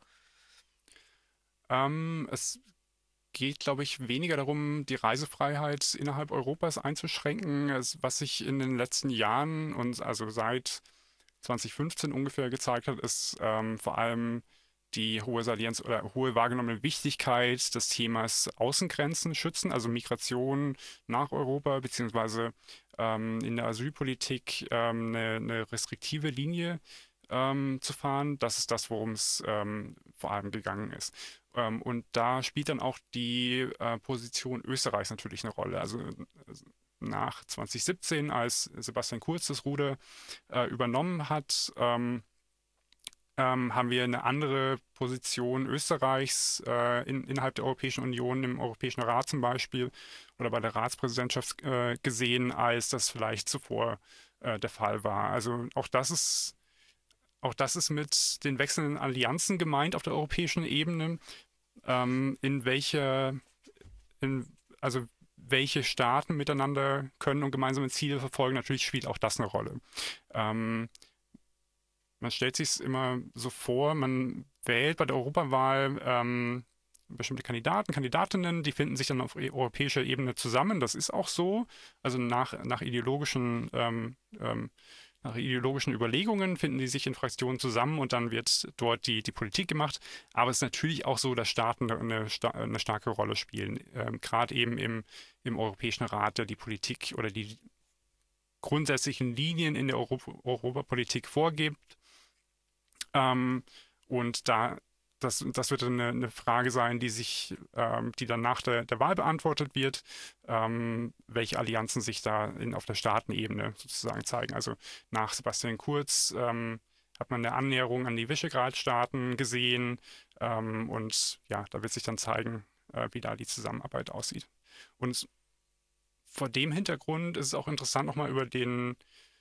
Es geht, glaube ich, weniger darum, die Reisefreiheit innerhalb Europas einzuschränken, was sich in den letzten Jahren und also seit 2015 ungefähr gezeigt hat, ist vor allem die hohe Salienz oder hohe wahrgenommene Wichtigkeit des Themas Außengrenzen schützen, also Migration nach Europa, beziehungsweise in der Asylpolitik eine restriktive Linie zu fahren. Das ist das, worum es vor allem gegangen ist. Und da spielt dann auch die Position Österreichs natürlich eine Rolle. Also nach 2017, als Sebastian Kurz das Ruder übernommen hat, haben wir eine andere Position Österreichs innerhalb der Europäischen Union, im Europäischen Rat zum Beispiel oder bei der Ratspräsidentschaft gesehen, als das vielleicht zuvor der Fall war. Also auch das ist mit den wechselnden Allianzen gemeint auf der europäischen Ebene, in welcher, also welche Staaten miteinander können und gemeinsame Ziele verfolgen. Natürlich spielt auch das eine Rolle. Ähm, Man stellt sich es immer so vor, man wählt bei der Europawahl bestimmte Kandidaten, Kandidatinnen, die finden sich dann auf europäischer Ebene zusammen. Das ist auch so. Also nach ideologischen Überlegungen finden die sich in Fraktionen zusammen und dann wird dort die Politik gemacht. Aber es ist natürlich auch so, dass Staaten eine starke Rolle spielen. Gerade eben im Europäischen Rat, der die Politik oder die grundsätzlichen Linien in der Europapolitik vorgibt. Und das wird eine Frage sein, die dann nach der Wahl beantwortet wird, welche Allianzen sich da auf der Staatenebene sozusagen zeigen. Also nach Sebastian Kurz hat man eine Annäherung an die Visegrad-Staaten gesehen, und ja, da wird sich dann zeigen, wie da die Zusammenarbeit aussieht. Und vor dem Hintergrund ist es auch interessant, nochmal über den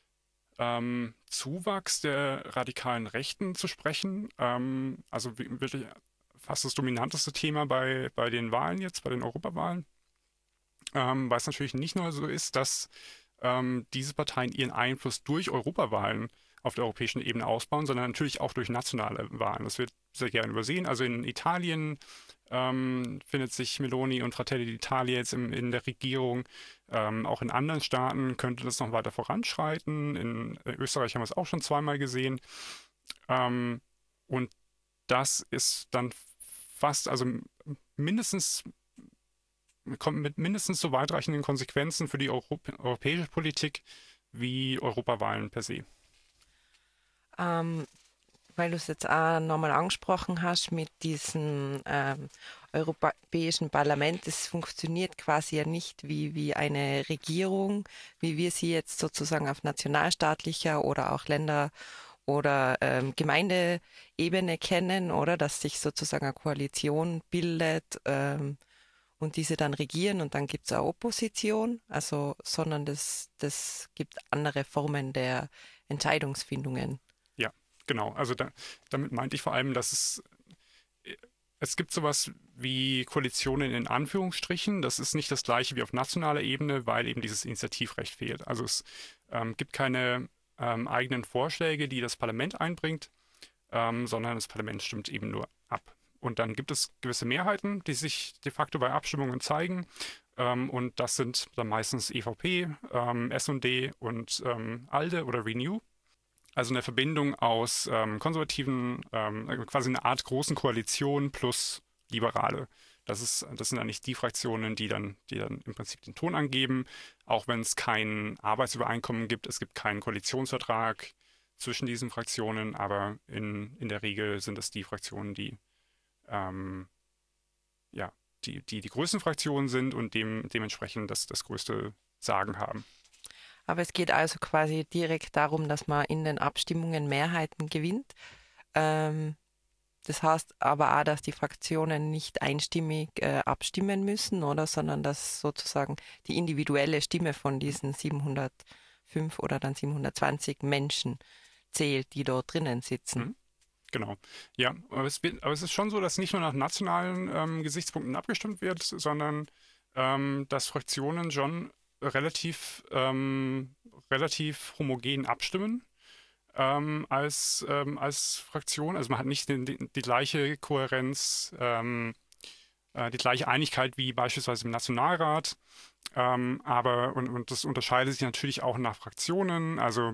Zuwachs der radikalen Rechten zu sprechen. Also wirklich fast das dominanteste Thema bei den Wahlen jetzt, bei den Europawahlen. Weil es natürlich nicht nur so ist, dass diese Parteien ihren Einfluss durch Europawahlen auf der europäischen Ebene ausbauen, sondern natürlich auch durch nationale Wahlen. Das wird sehr gerne übersehen. Also in Italien findet sich Meloni und Fratelli d'Italia jetzt in der Regierung. Auch in anderen Staaten könnte das noch weiter voranschreiten. In Österreich haben wir es auch schon zweimal gesehen. Und das ist dann also mindestens, kommt mit mindestens so weitreichenden Konsequenzen für die europäische Politik wie Europawahlen per se. Ähm, Weil du es jetzt auch nochmal angesprochen hast mit diesem Europäischen Parlament, es funktioniert quasi ja nicht wie eine Regierung, wie wir sie jetzt sozusagen auf nationalstaatlicher oder auch Länder- oder Gemeindeebene kennen, oder dass sich sozusagen eine Koalition bildet und diese dann regieren und dann gibt es eine Opposition, also sondern das gibt andere Formen der Entscheidungsfindungen. Ja, genau. Also damit meinte ich vor allem, dass es gibt sowas wie Koalitionen in Anführungsstrichen. Das ist nicht das gleiche wie auf nationaler Ebene, weil eben dieses Initiativrecht fehlt. Also es gibt keine eigenen Vorschläge, die das Parlament einbringt, sondern das Parlament stimmt eben nur ab. Und dann gibt es gewisse Mehrheiten, die sich de facto bei Abstimmungen zeigen. Und das sind dann meistens EVP, S&D und ALDE oder Renew. Also eine Verbindung aus Konservativen, quasi eine Art großen Koalition plus Liberale. Das sind eigentlich die Fraktionen, die dann im Prinzip den Ton angeben, auch wenn es kein Arbeitsübereinkommen gibt. Es gibt keinen Koalitionsvertrag zwischen diesen Fraktionen, aber in der Regel sind es die Fraktionen, ähm, ja, die größten Fraktionen sind und dementsprechend das größte Sagen haben. Aber es geht also quasi direkt darum, dass man in den Abstimmungen Mehrheiten gewinnt. Ähm, Das heißt aber auch, dass die Fraktionen nicht einstimmig abstimmen müssen, oder? Sondern dass sozusagen die individuelle Stimme von diesen 705 oder dann 720 Menschen zählt, die dort drinnen sitzen. Mhm. Genau. Ja, aber es ist schon so, dass nicht nur nach nationalen Gesichtspunkten abgestimmt wird, sondern dass Fraktionen schon relativ homogen abstimmen als Fraktion. Also man hat nicht die gleiche Kohärenz, die gleiche Einigkeit wie beispielsweise im Nationalrat. Und das unterscheidet sich natürlich auch nach Fraktionen. Also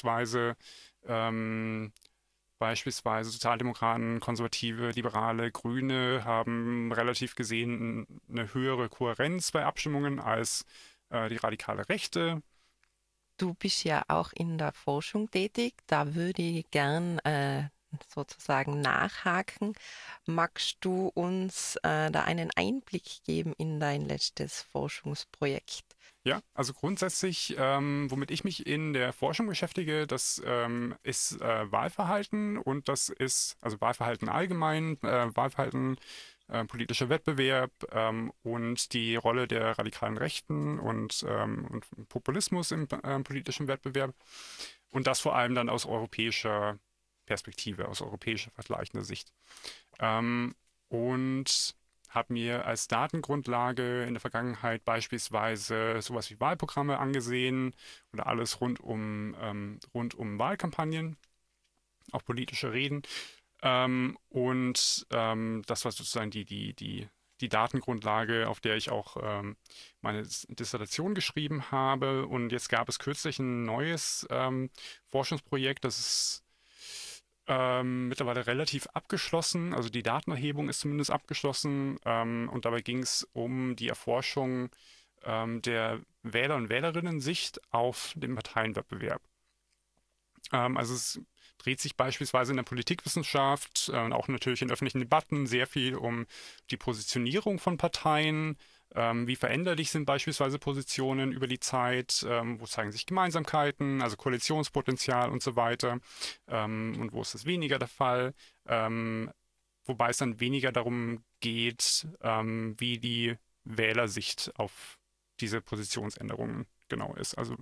beispielsweise Sozialdemokraten, Konservative, Liberale, Grüne haben relativ gesehen eine höhere Kohärenz bei Abstimmungen als die radikale Rechte. Du bist ja auch in der Forschung tätig. Da würde ich gern sozusagen nachhaken. Magst du uns da einen Einblick geben in dein letztes Forschungsprojekt? Ja, also grundsätzlich, womit ich mich in der Forschung beschäftige, das ist Wahlverhalten und das ist, also Wahlverhalten allgemein, Wahlverhalten, politischer Wettbewerb und die Rolle der radikalen Rechten und Populismus im politischen Wettbewerb und das vor allem dann aus europäischer Perspektive, aus europäischer vergleichender Sicht. Und habe mir als Datengrundlage in der Vergangenheit beispielsweise sowas wie Wahlprogramme angesehen oder alles rund um Wahlkampagnen, auch politische Reden. Das war sozusagen die Datengrundlage, auf der ich auch meine Dissertation geschrieben habe. Und jetzt gab es kürzlich ein neues Forschungsprojekt, das ist mittlerweile relativ abgeschlossen. Also die Datenerhebung ist zumindest abgeschlossen. Und dabei ging es um die Erforschung der Wähler- und Wählerinnen-Sicht auf den Parteienwettbewerb. Also es dreht sich beispielsweise in der Politikwissenschaft und auch natürlich in öffentlichen Debatten sehr viel um die Positionierung von Parteien. Wie veränderlich sind beispielsweise Positionen über die Zeit? Wo zeigen sich Gemeinsamkeiten, also Koalitionspotenzial und so weiter? Und wo ist das weniger der Fall? Wobei es dann weniger darum geht, wie die Wählersicht auf diese Positionsänderungen genau ist. Also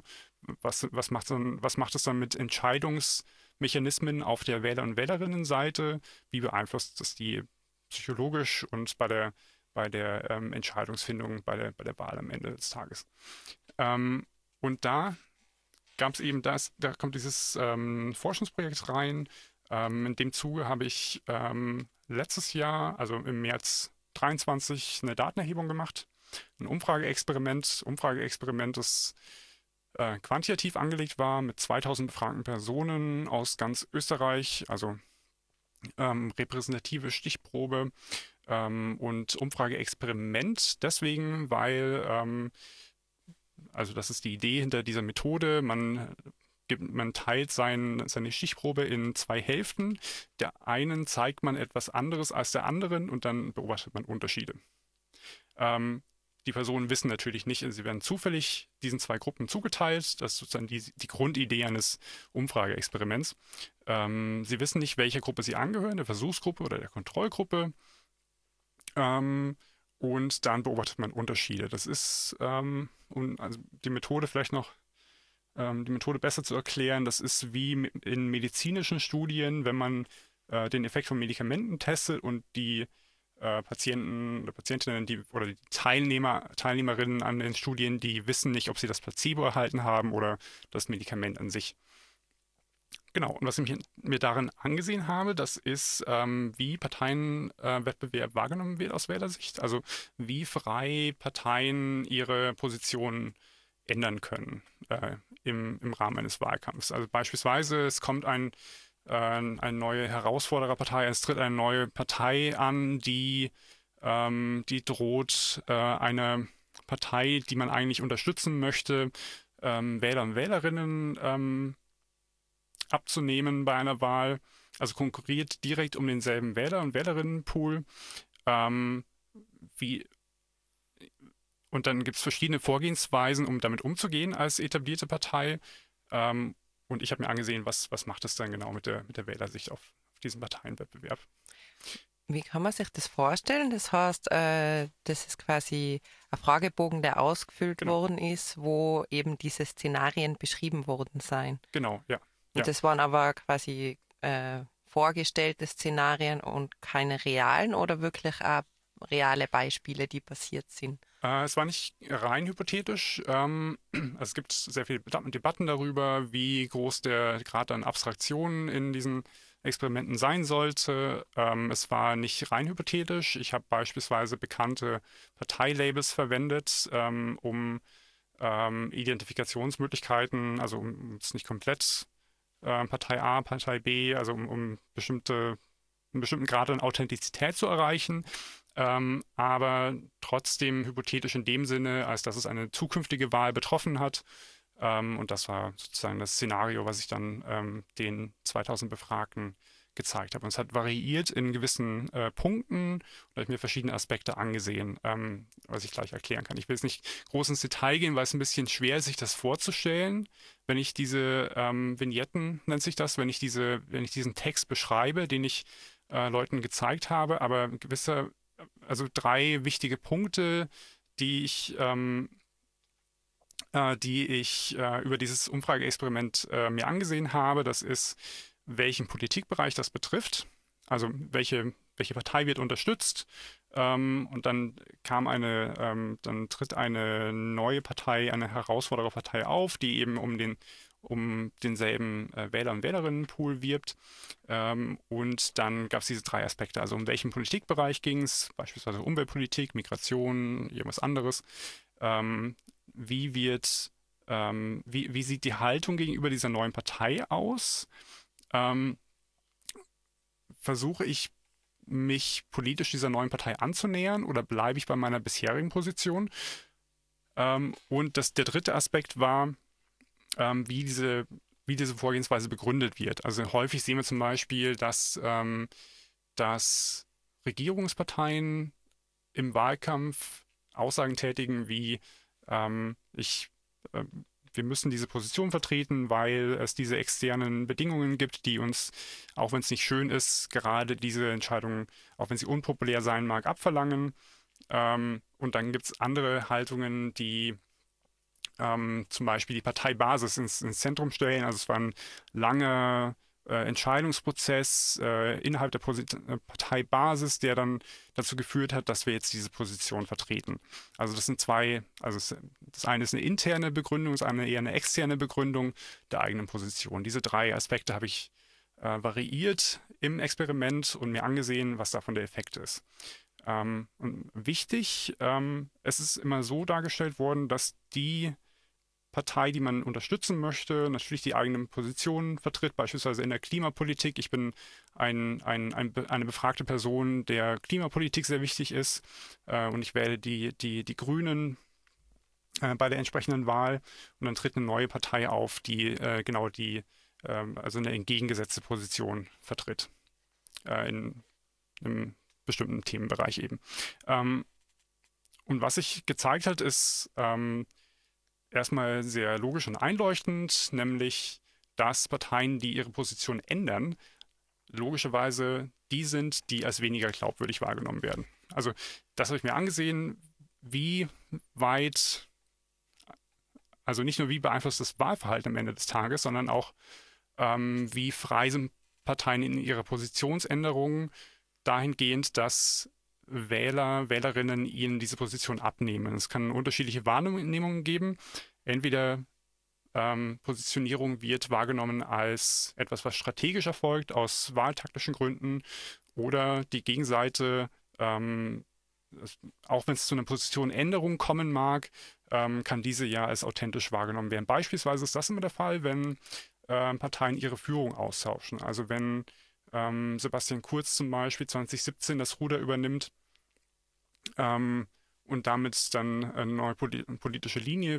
was macht es dann mit Entscheidungsmechanismen auf der Wähler- und Wählerinnenseite? Wie beeinflusst das die psychologisch und bei der Entscheidungsfindung, bei der Wahl am Ende des Tages? Und da gab es eben da kommt dieses Forschungsprojekt rein. In dem Zuge habe ich letztes Jahr, also im März 23, eine Datenerhebung gemacht. Ein Umfrageexperiment, das quantitativ angelegt war mit 2000 befragten Personen aus ganz Österreich, also repräsentative Stichprobe und Umfrageexperiment deswegen, weil also das ist die Idee hinter dieser Methode. Man teilt seine Stichprobe in zwei Hälften. Der einen zeigt man etwas anderes als der anderen und dann beobachtet man Unterschiede. Die Personen wissen natürlich nicht, sie werden zufällig diesen zwei Gruppen zugeteilt. Das ist sozusagen die Grundidee eines Umfrageexperiments. Sie wissen nicht, welcher Gruppe sie angehören, der Versuchsgruppe oder der Kontrollgruppe. Und dann beobachtet man Unterschiede. Das ist, also die Methode vielleicht noch, die Methode besser zu erklären, das ist wie in medizinischen Studien, wenn man den Effekt von Medikamenten testet und die Patienten oder Patientinnen oder die Teilnehmerinnen an den Studien, die wissen nicht, ob sie das Placebo erhalten haben oder das Medikament an sich. Genau, und was ich mir darin angesehen habe, das ist, wie Parteienwettbewerb wahrgenommen wird aus Wählersicht. Also wie frei Parteien ihre Position ändern können im Rahmen eines Wahlkampfs. Also beispielsweise, es kommt eine neue Herausfordererpartei, es tritt eine neue Partei an, die droht, eine Partei, die man eigentlich unterstützen möchte, Wähler und Wählerinnen abzunehmen bei einer Wahl, also konkurriert direkt um denselben Wähler- und Wählerinnenpool. Ähm, wie, und dann gibt es verschiedene Vorgehensweisen, um damit umzugehen als etablierte Partei. Und ich habe mir angesehen, was macht es dann genau mit der Wählersicht auf diesen Parteienwettbewerb. Wie kann man sich das vorstellen? Das heißt, das ist quasi ein Fragebogen, der ausgefüllt Genau, worden ist, wo eben diese Szenarien beschrieben worden seien. genau, ja. Und Ja, das waren aber quasi vorgestellte Szenarien und keine realen oder wirklich auch reale Beispiele, die passiert sind? Es war nicht rein hypothetisch. Es gibt sehr viele Debatten darüber, wie groß der Grad an Abstraktion in diesen Experimenten sein sollte. Es war nicht rein hypothetisch. Ich habe beispielsweise bekannte Parteilabels verwendet, um Identifikationsmöglichkeiten, also um es nicht komplett Partei A, Partei B, also um einen bestimmten Grad an Authentizität zu erreichen, aber trotzdem hypothetisch in dem Sinne, als dass es eine zukünftige Wahl betroffen hat. Und das war sozusagen das Szenario, was ich dann den 2000 Befragten gezeigt habe. Und es hat variiert in gewissen Punkten und habe ich mir verschiedene Aspekte angesehen, was ich gleich erklären kann. Ich will jetzt nicht groß ins Detail gehen, weil es ein bisschen schwer ist, sich das vorzustellen, wenn ich diese Vignetten, nennt sich das, wenn ich diesen Text beschreibe, den ich Leuten gezeigt habe, aber also 3 wichtige Punkte, die ich über dieses Umfrageexperiment mir angesehen habe. Das ist, welchen Politikbereich das betrifft, also welche Partei wird unterstützt. Und dann dann tritt eine neue Partei, eine Herausfordererpartei auf, die eben um denselben Wähler- und Wählerinnenpool wirbt. Und dann gab es diese 3 Aspekte. Also um welchen Politikbereich ging es, beispielsweise Umweltpolitik, Migration, irgendwas anderes. Ähm, wie wird, wie sieht die Haltung gegenüber dieser neuen Partei aus? Ähm, Versuche ich mich politisch dieser neuen Partei anzunähern oder bleibe ich bei meiner bisherigen Position? Und der dritte Aspekt war, wie diese Vorgehensweise begründet wird. Also häufig sehen wir zum Beispiel, dass Regierungsparteien im Wahlkampf Aussagen tätigen wie ähm, ich, äh, wir müssen diese Position vertreten, weil es diese externen Bedingungen gibt, die uns, auch wenn es nicht schön ist, gerade diese Entscheidungen, auch wenn sie unpopulär sein mag, abverlangen. Und dann gibt es andere Haltungen, die zum Beispiel die Parteibasis ins Zentrum stellen. Also es war ein langer Entscheidungsprozess innerhalb der Parteibasis, der dann dazu geführt hat, dass wir jetzt diese Position vertreten. Also das sind das eine ist eine interne Begründung, das andere eher eine externe Begründung der eigenen Position. Diese 3 Aspekte habe ich variiert im Experiment und mir angesehen, was davon der Effekt ist. Und wichtig, es ist immer so dargestellt worden, dass die Partei, die man unterstützen möchte, natürlich die eigenen Positionen vertritt, beispielsweise in der Klimapolitik. Ich bin eine befragte Person, der Klimapolitik sehr wichtig ist, und ich wähle die Grünen bei der entsprechenden Wahl und dann tritt eine neue Partei auf, die also eine entgegengesetzte Position vertritt in einem bestimmten Themenbereich eben. Und was sich gezeigt hat, ist erstmal sehr logisch und einleuchtend, nämlich, dass Parteien, die ihre Position ändern, logischerweise die sind, die als weniger glaubwürdig wahrgenommen werden. Also das habe ich mir angesehen, wie weit, also nicht nur wie beeinflusst das Wahlverhalten am Ende des Tages, sondern auch wie frei sind Parteien in ihrer Positionsänderung dahingehend, dass Wählerinnen ihnen diese Position abnehmen. Es kann unterschiedliche Wahrnehmungen geben. Entweder Positionierung wird wahrgenommen als etwas, was strategisch erfolgt, aus wahltaktischen Gründen, oder die Gegenseite, auch wenn es zu einer Positionänderung kommen mag, kann diese ja als authentisch wahrgenommen werden. Beispielsweise ist das immer der Fall, wenn Parteien ihre Führung austauschen. Also wenn Sebastian Kurz zum Beispiel 2017 das Ruder übernimmt und damit dann eine neue politische Linie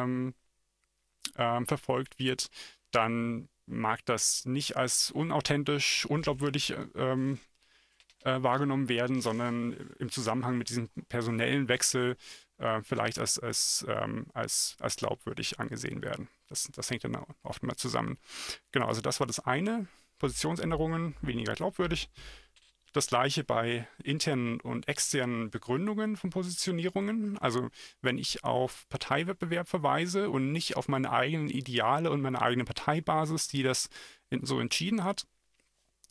verfolgt wird, dann mag das nicht als unauthentisch, unglaubwürdig wahrgenommen werden, sondern im Zusammenhang mit diesem personellen Wechsel vielleicht als glaubwürdig angesehen werden. Das hängt dann oft mal zusammen. Genau, also das war das eine. Positionsänderungen, weniger glaubwürdig. Das gleiche bei internen und externen Begründungen von Positionierungen. Also wenn ich auf Parteiwettbewerb verweise und nicht auf meine eigenen Ideale und meine eigene Parteibasis, die das so entschieden hat,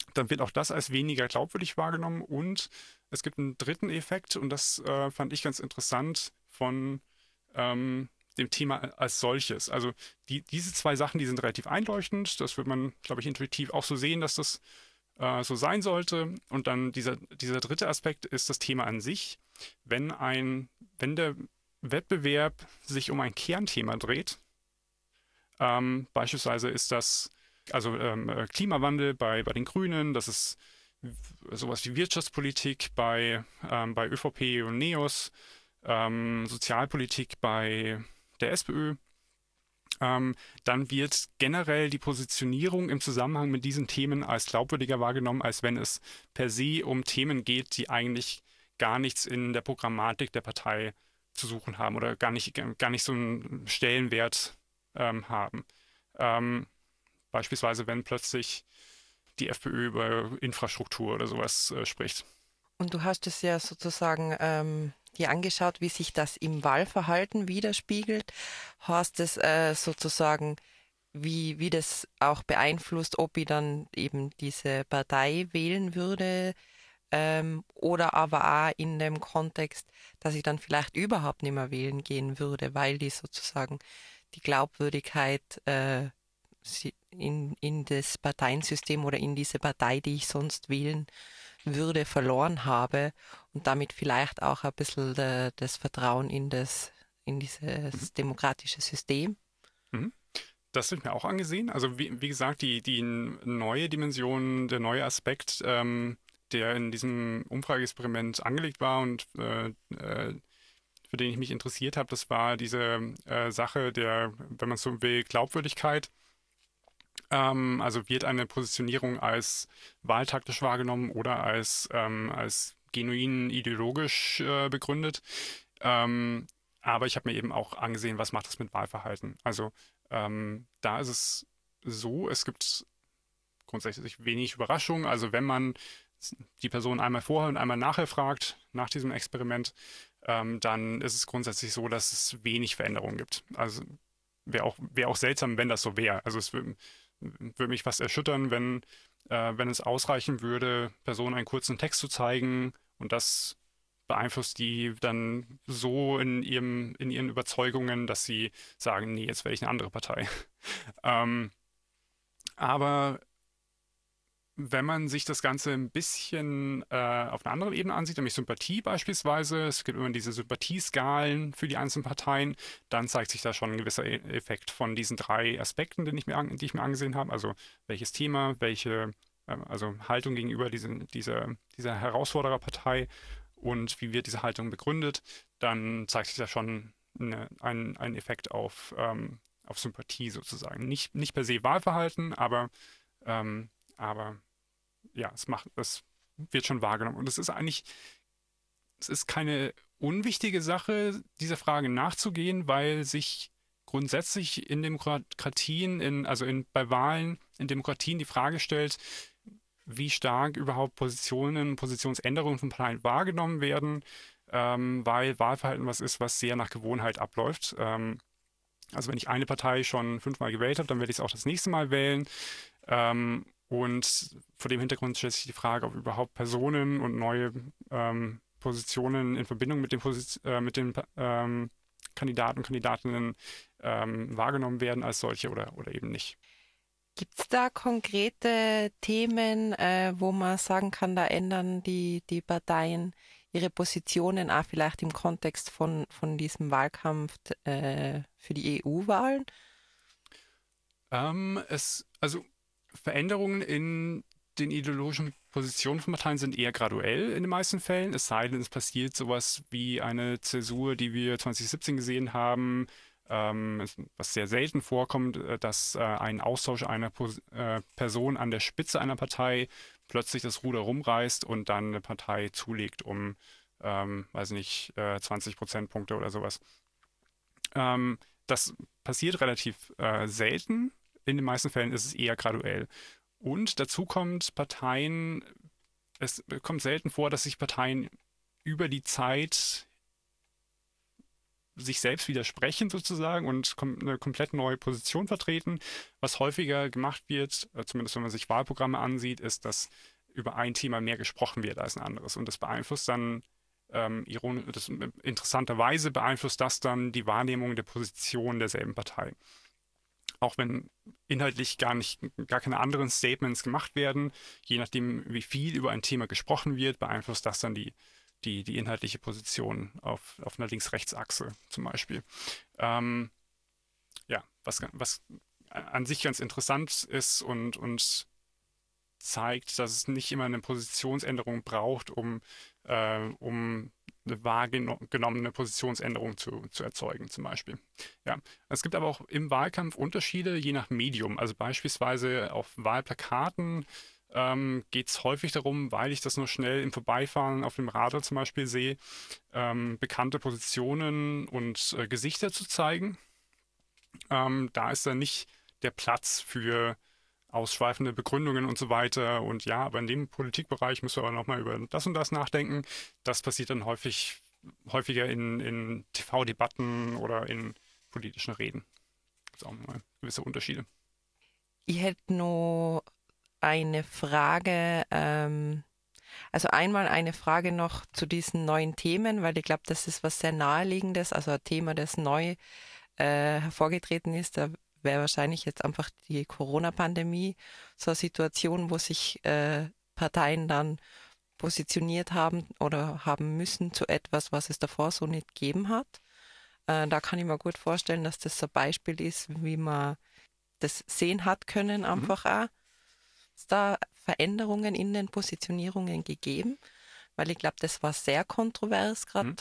dann wird auch das als weniger glaubwürdig wahrgenommen. Und es gibt einen dritten Effekt, und das fand ich ganz interessant von dem Thema als solches. Also diese zwei Sachen, die sind relativ einleuchtend. Das wird man, glaube ich, intuitiv auch so sehen, dass das so sein sollte. Und dann dieser dritte Aspekt ist das Thema an sich. Wenn der Wettbewerb sich um ein Kernthema dreht, beispielsweise ist das also Klimawandel bei den Grünen, das ist sowas wie Wirtschaftspolitik bei ÖVP und NEOS, Sozialpolitik bei der SPÖ. Dann wird generell die Positionierung im Zusammenhang mit diesen Themen als glaubwürdiger wahrgenommen, als wenn es per se um Themen geht, die eigentlich gar nichts in der Programmatik der Partei zu suchen haben oder gar nicht so einen Stellenwert haben. Ähm, Beispielsweise, wenn plötzlich die FPÖ über Infrastruktur oder sowas spricht. Und du hast es ja sozusagen dir angeschaut, wie sich das im Wahlverhalten widerspiegelt. Hast es sozusagen, wie das auch beeinflusst, ob ich dann eben diese Partei wählen würde, oder aber auch in dem Kontext, dass ich dann vielleicht überhaupt nicht mehr wählen gehen würde, weil die sozusagen die Glaubwürdigkeit in das Parteiensystem oder in diese Partei, die ich sonst wählen würde, verloren habe und damit vielleicht auch ein bisschen das Vertrauen in Mhm. dieses demokratische System. Mhm. Das wird mir auch angesehen. Also wie gesagt, die neue Dimension, der neue Aspekt, der in diesem Umfrageexperiment angelegt war und für den ich mich interessiert habe, das war diese Sache der, wenn man so will, Glaubwürdigkeit. Also wird eine Positionierung als wahltaktisch wahrgenommen oder als genuin ideologisch begründet. Ähm, aber ich habe mir eben auch angesehen, was macht das mit Wahlverhalten. Also da ist es so, es gibt grundsätzlich wenig Überraschung. Also wenn man die Person einmal vorher und einmal nachher fragt, nach diesem Experiment, dann ist es grundsätzlich so, dass es wenig Veränderungen gibt. Also wär auch seltsam, wenn das so wäre. Also es würde mich fast erschüttern, wenn es ausreichen würde, Personen einen kurzen Text zu zeigen und das beeinflusst die dann so in ihren Überzeugungen, dass sie sagen, nee, jetzt wähle ich eine andere Partei. Ähm, aber wenn man sich das Ganze ein bisschen auf einer anderen Ebene ansieht, nämlich Sympathie beispielsweise, es gibt immer diese Sympathieskalen für die einzelnen Parteien, dann zeigt sich da schon ein gewisser Effekt von diesen drei Aspekten, die ich mir angesehen habe. Also welches Thema, also Haltung gegenüber dieser Herausfordererpartei und wie wird diese Haltung begründet, dann zeigt sich da schon ein Effekt auf Sympathie sozusagen. Nicht per se Wahlverhalten, ähm, aber ja, es wird schon wahrgenommen. Und es ist keine unwichtige Sache, dieser Frage nachzugehen, weil sich grundsätzlich in Demokratien, bei Wahlen in Demokratien die Frage stellt, wie stark überhaupt Positionsänderungen von Parteien wahrgenommen werden, weil Wahlverhalten was ist, was sehr nach Gewohnheit abläuft. Also wenn ich eine Partei schon 5-mal gewählt habe, dann werde ich es auch das nächste Mal wählen. Und vor dem Hintergrund stellt sich die Frage, ob überhaupt Personen und neue Positionen in Verbindung mit den Kandidaten und Kandidatinnen wahrgenommen werden als solche oder eben nicht. Gibt es da konkrete Themen, wo man sagen kann, da ändern die Parteien ihre Positionen auch vielleicht im Kontext von diesem Wahlkampf für die EU-Wahlen? Also Veränderungen in den ideologischen Positionen von Parteien sind eher graduell in den meisten Fällen, es sei denn, es passiert sowas wie eine Zäsur, die wir 2017 gesehen haben, was sehr selten vorkommt, dass ein Austausch einer Person an der Spitze einer Partei plötzlich das Ruder rumreißt und dann eine Partei zulegt um, weiß nicht, 20 Prozentpunkte oder sowas. Das passiert relativ selten. In den meisten Fällen ist es eher graduell. Und dazu kommt es kommt selten vor, dass sich Parteien über die Zeit sich selbst widersprechen sozusagen und eine komplett neue Position vertreten. Was häufiger gemacht wird, zumindest wenn man sich Wahlprogramme ansieht, ist, dass über ein Thema mehr gesprochen wird als ein anderes. Und das beeinflusst dann, interessanterweise beeinflusst das dann die Wahrnehmung der Position derselben Partei. Auch wenn inhaltlich gar keine anderen Statements gemacht werden, je nachdem, wie viel über ein Thema gesprochen wird, beeinflusst das dann die inhaltliche Position auf einer Links-Rechts-Achse zum Beispiel. Ja, was an sich ganz interessant ist und zeigt, dass es nicht immer eine Positionsänderung braucht, um eine wahrgenommene Positionsänderung zu erzeugen, zum Beispiel. Ja, es gibt aber auch im Wahlkampf Unterschiede, je nach Medium. Also beispielsweise auf Wahlplakaten geht es häufig darum, weil ich das nur schnell im Vorbeifahren auf dem Radar zum Beispiel sehe, bekannte Positionen und Gesichter zu zeigen. Da ist dann nicht der Platz für ausschweifende Begründungen und so weiter. Und ja, aber in dem Politikbereich müssen wir aber nochmal über das und das nachdenken. Das passiert dann häufiger in TV-Debatten oder in politischen Reden. Das ist auch mal gewisse Unterschiede. Ich hätte noch eine Frage, also einmal eine Frage noch zu diesen neuen Themen, weil ich glaube, das ist was sehr Naheliegendes, also ein Thema, das neu hervorgetreten ist. Da wäre wahrscheinlich jetzt einfach die Corona-Pandemie so eine Situation, wo sich Parteien dann positioniert haben oder haben müssen zu etwas, was es davor so nicht gegeben hat. Da kann ich mir gut vorstellen, dass das so ein Beispiel ist, wie man das sehen hat können, einfach auch. Ist da Veränderungen in den Positionierungen gegeben? Weil ich glaube, das war sehr kontrovers gerade.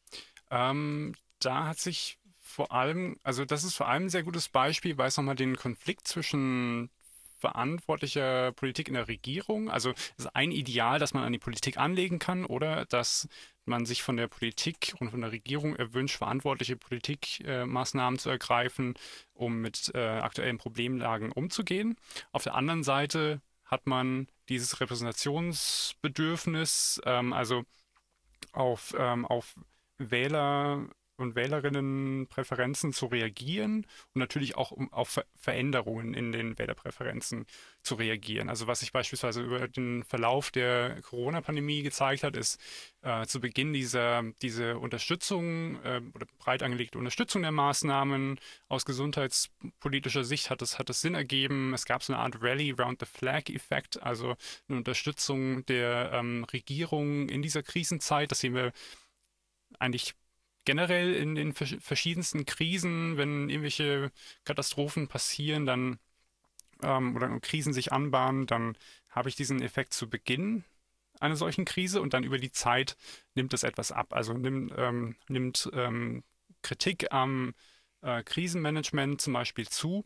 Da hat sich vor allem, also das ist vor allem ein sehr gutes Beispiel, weil es nochmal den Konflikt zwischen verantwortlicher Politik in der Regierung, also das ist ein Ideal, das man an die Politik anlegen kann, oder dass man sich von der Politik und von der Regierung erwünscht, verantwortliche Politikmaßnahmen zu ergreifen, um mit aktuellen Problemlagen umzugehen. Auf der anderen Seite hat man dieses Repräsentationsbedürfnis, also auf Wähler und Wählerinnenpräferenzen zu reagieren und natürlich auch auf Veränderungen in den Wählerpräferenzen zu reagieren. Also was sich beispielsweise über den Verlauf der Corona-Pandemie gezeigt hat, ist zu Beginn diese Unterstützung oder breit angelegte Unterstützung der Maßnahmen aus gesundheitspolitischer Sicht hat es Sinn ergeben. Es gab so eine Art Rally Round the Flag-Effekt, also eine Unterstützung der Regierung in dieser Krisenzeit. Das sehen wir eigentlich generell in den verschiedensten Krisen, wenn irgendwelche Katastrophen passieren, dann oder Krisen sich anbahnen, dann habe ich diesen Effekt zu Beginn einer solchen Krise und dann über die Zeit nimmt es etwas ab. Also nimmt Kritik am Krisenmanagement zum Beispiel zu.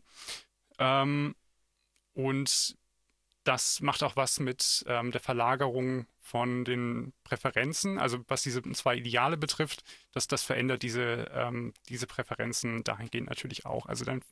Und das macht auch was mit der Verlagerung von den Präferenzen, also was diese zwei Ideale betrifft, das verändert diese Präferenzen dahingehend natürlich auch. Also dann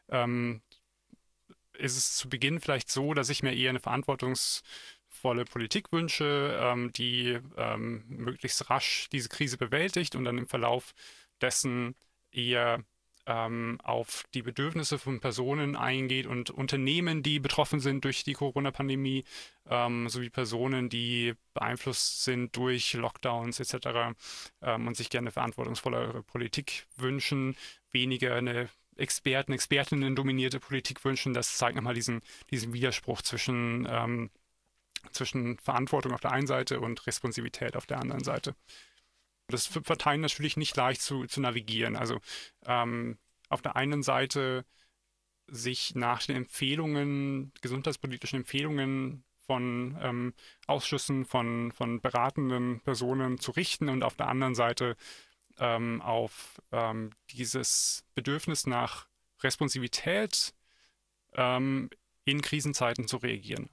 ist es zu Beginn vielleicht so, dass ich mir eher eine verantwortungsvolle Politik wünsche, die möglichst rasch diese Krise bewältigt und dann im Verlauf dessen eher auf die Bedürfnisse von Personen eingeht und Unternehmen, die betroffen sind durch die Corona-Pandemie, sowie Personen, die beeinflusst sind durch Lockdowns etc. Und sich gerne verantwortungsvollere Politik wünschen, weniger eine Expertinnen dominierte Politik wünschen. Das zeigt nochmal diesen Widerspruch zwischen Verantwortung auf der einen Seite und Responsivität auf der anderen Seite. Das ist für Parteien natürlich nicht leicht zu navigieren. Also auf der einen Seite sich nach den gesundheitspolitischen Empfehlungen von Ausschüssen, von beratenden Personen zu richten und auf der anderen Seite auf dieses Bedürfnis nach Responsivität in Krisenzeiten zu reagieren.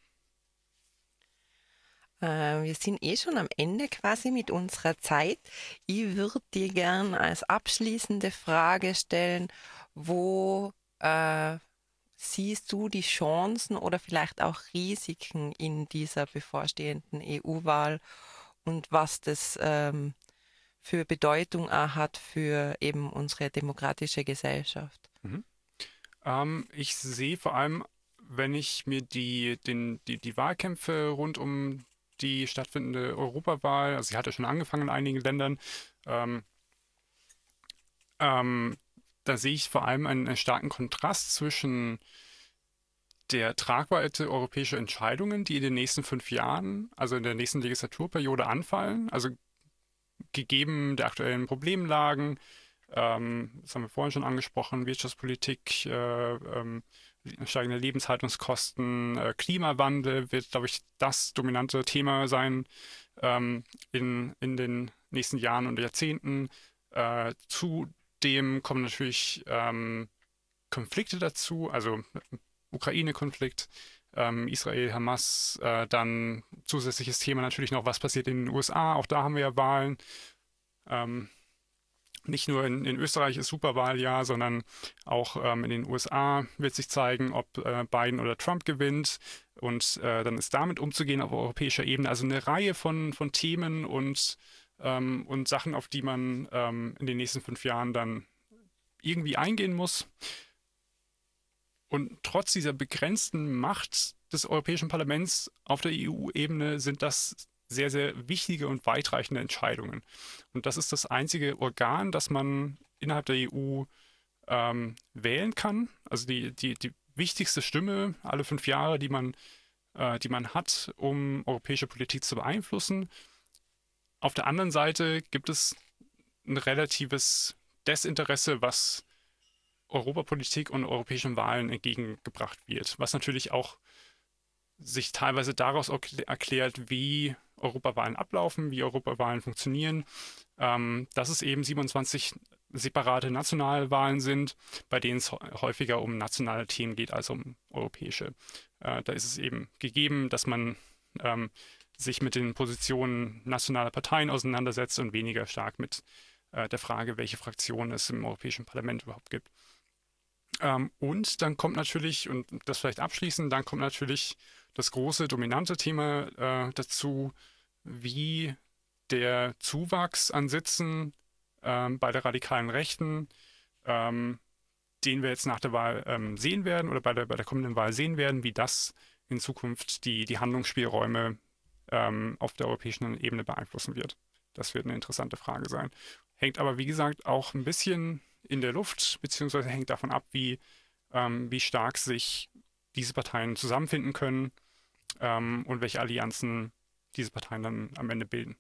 Wir sind schon am Ende quasi mit unserer Zeit. Ich würde dir gern als abschließende Frage stellen, wo siehst du die Chancen oder vielleicht auch Risiken in dieser bevorstehenden EU-Wahl und was das für Bedeutung auch hat für eben unsere demokratische Gesellschaft? Ich sehe vor allem, wenn ich mir die Wahlkämpfe rund um die stattfindende Europawahl, also sie hat ja schon angefangen in einigen Ländern, ähm, da sehe ich vor allem einen starken Kontrast zwischen der Tragweite europäischer Entscheidungen, die in den nächsten 5 Jahren, also in der nächsten Legislaturperiode anfallen, also gegeben der aktuellen Problemlagen, das haben wir vorhin schon angesprochen, Wirtschaftspolitik, steigende Lebenshaltungskosten, Klimawandel wird, glaube ich, das dominante Thema sein in den nächsten Jahren und Jahrzehnten. Zudem kommen natürlich Konflikte dazu, also Ukraine-Konflikt, Israel, Hamas, dann zusätzliches Thema natürlich noch, was passiert in den USA, auch da haben wir ja Wahlen. Nicht nur in Österreich ist Superwahljahr, sondern auch in den USA wird sich zeigen, ob Biden oder Trump gewinnt. Und dann ist damit umzugehen auf europäischer Ebene. Also eine Reihe von Themen und Sachen, auf die man in den nächsten 5 Jahren dann irgendwie eingehen muss. Und trotz dieser begrenzten Macht des Europäischen Parlaments auf der EU-Ebene sind das sehr, sehr wichtige und weitreichende Entscheidungen. Und das ist das einzige Organ, das man innerhalb der EU wählen kann. Also die wichtigste Stimme alle 5 Jahre, die man hat, um europäische Politik zu beeinflussen. Auf der anderen Seite gibt es ein relatives Desinteresse, was Europapolitik und europäischen Wahlen entgegengebracht wird, was natürlich auch sich teilweise daraus erklärt, wie Europawahlen ablaufen, wie Europawahlen funktionieren, dass es eben 27 separate Nationalwahlen sind, bei denen es häufiger um nationale Themen geht als um europäische. Da ist es eben gegeben, dass man sich mit den Positionen nationaler Parteien auseinandersetzt und weniger stark mit der Frage, welche Fraktionen es im Europäischen Parlament überhaupt gibt. Und dann kommt natürlich, und das vielleicht abschließend, dann kommt natürlich das große, dominante Thema dazu, wie der Zuwachs an Sitzen bei der radikalen Rechten, den wir jetzt nach der Wahl sehen werden oder bei der kommenden Wahl sehen werden, wie das in Zukunft die Handlungsspielräume auf der europäischen Ebene beeinflussen wird. Das wird eine interessante Frage sein. Hängt aber, wie gesagt, auch ein bisschen in der Luft, beziehungsweise hängt davon ab, wie stark sich diese Parteien zusammenfinden können und welche Allianzen diese Parteien dann am Ende bilden.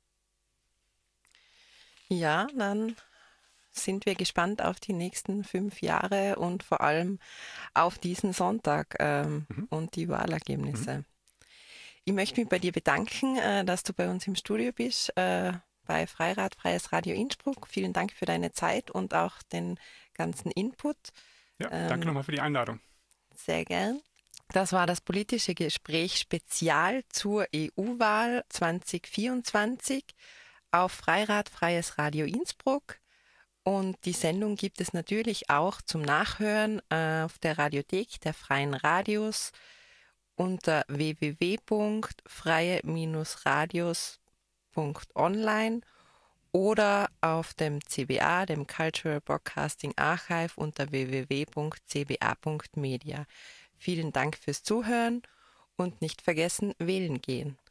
Ja, dann sind wir gespannt auf die nächsten 5 Jahre und vor allem auf diesen Sonntag und die Wahlergebnisse. Ich möchte mich bei dir bedanken, dass du bei uns im Studio bist, bei Freirad, Freies Radio Innsbruck. Vielen Dank für deine Zeit und auch den ganzen Input. Ja, danke nochmal für die Einladung. Sehr gern. Das war das politische Gespräch Spezial zur EU-Wahl 2024 auf Freirad, Freies Radio Innsbruck. Und die Sendung gibt es natürlich auch zum Nachhören auf der Radiothek der Freien Radios unter www.freie-radios.online oder auf dem CBA, dem Cultural Broadcasting Archive unter www.cba.media. Vielen Dank fürs Zuhören und nicht vergessen, wählen gehen.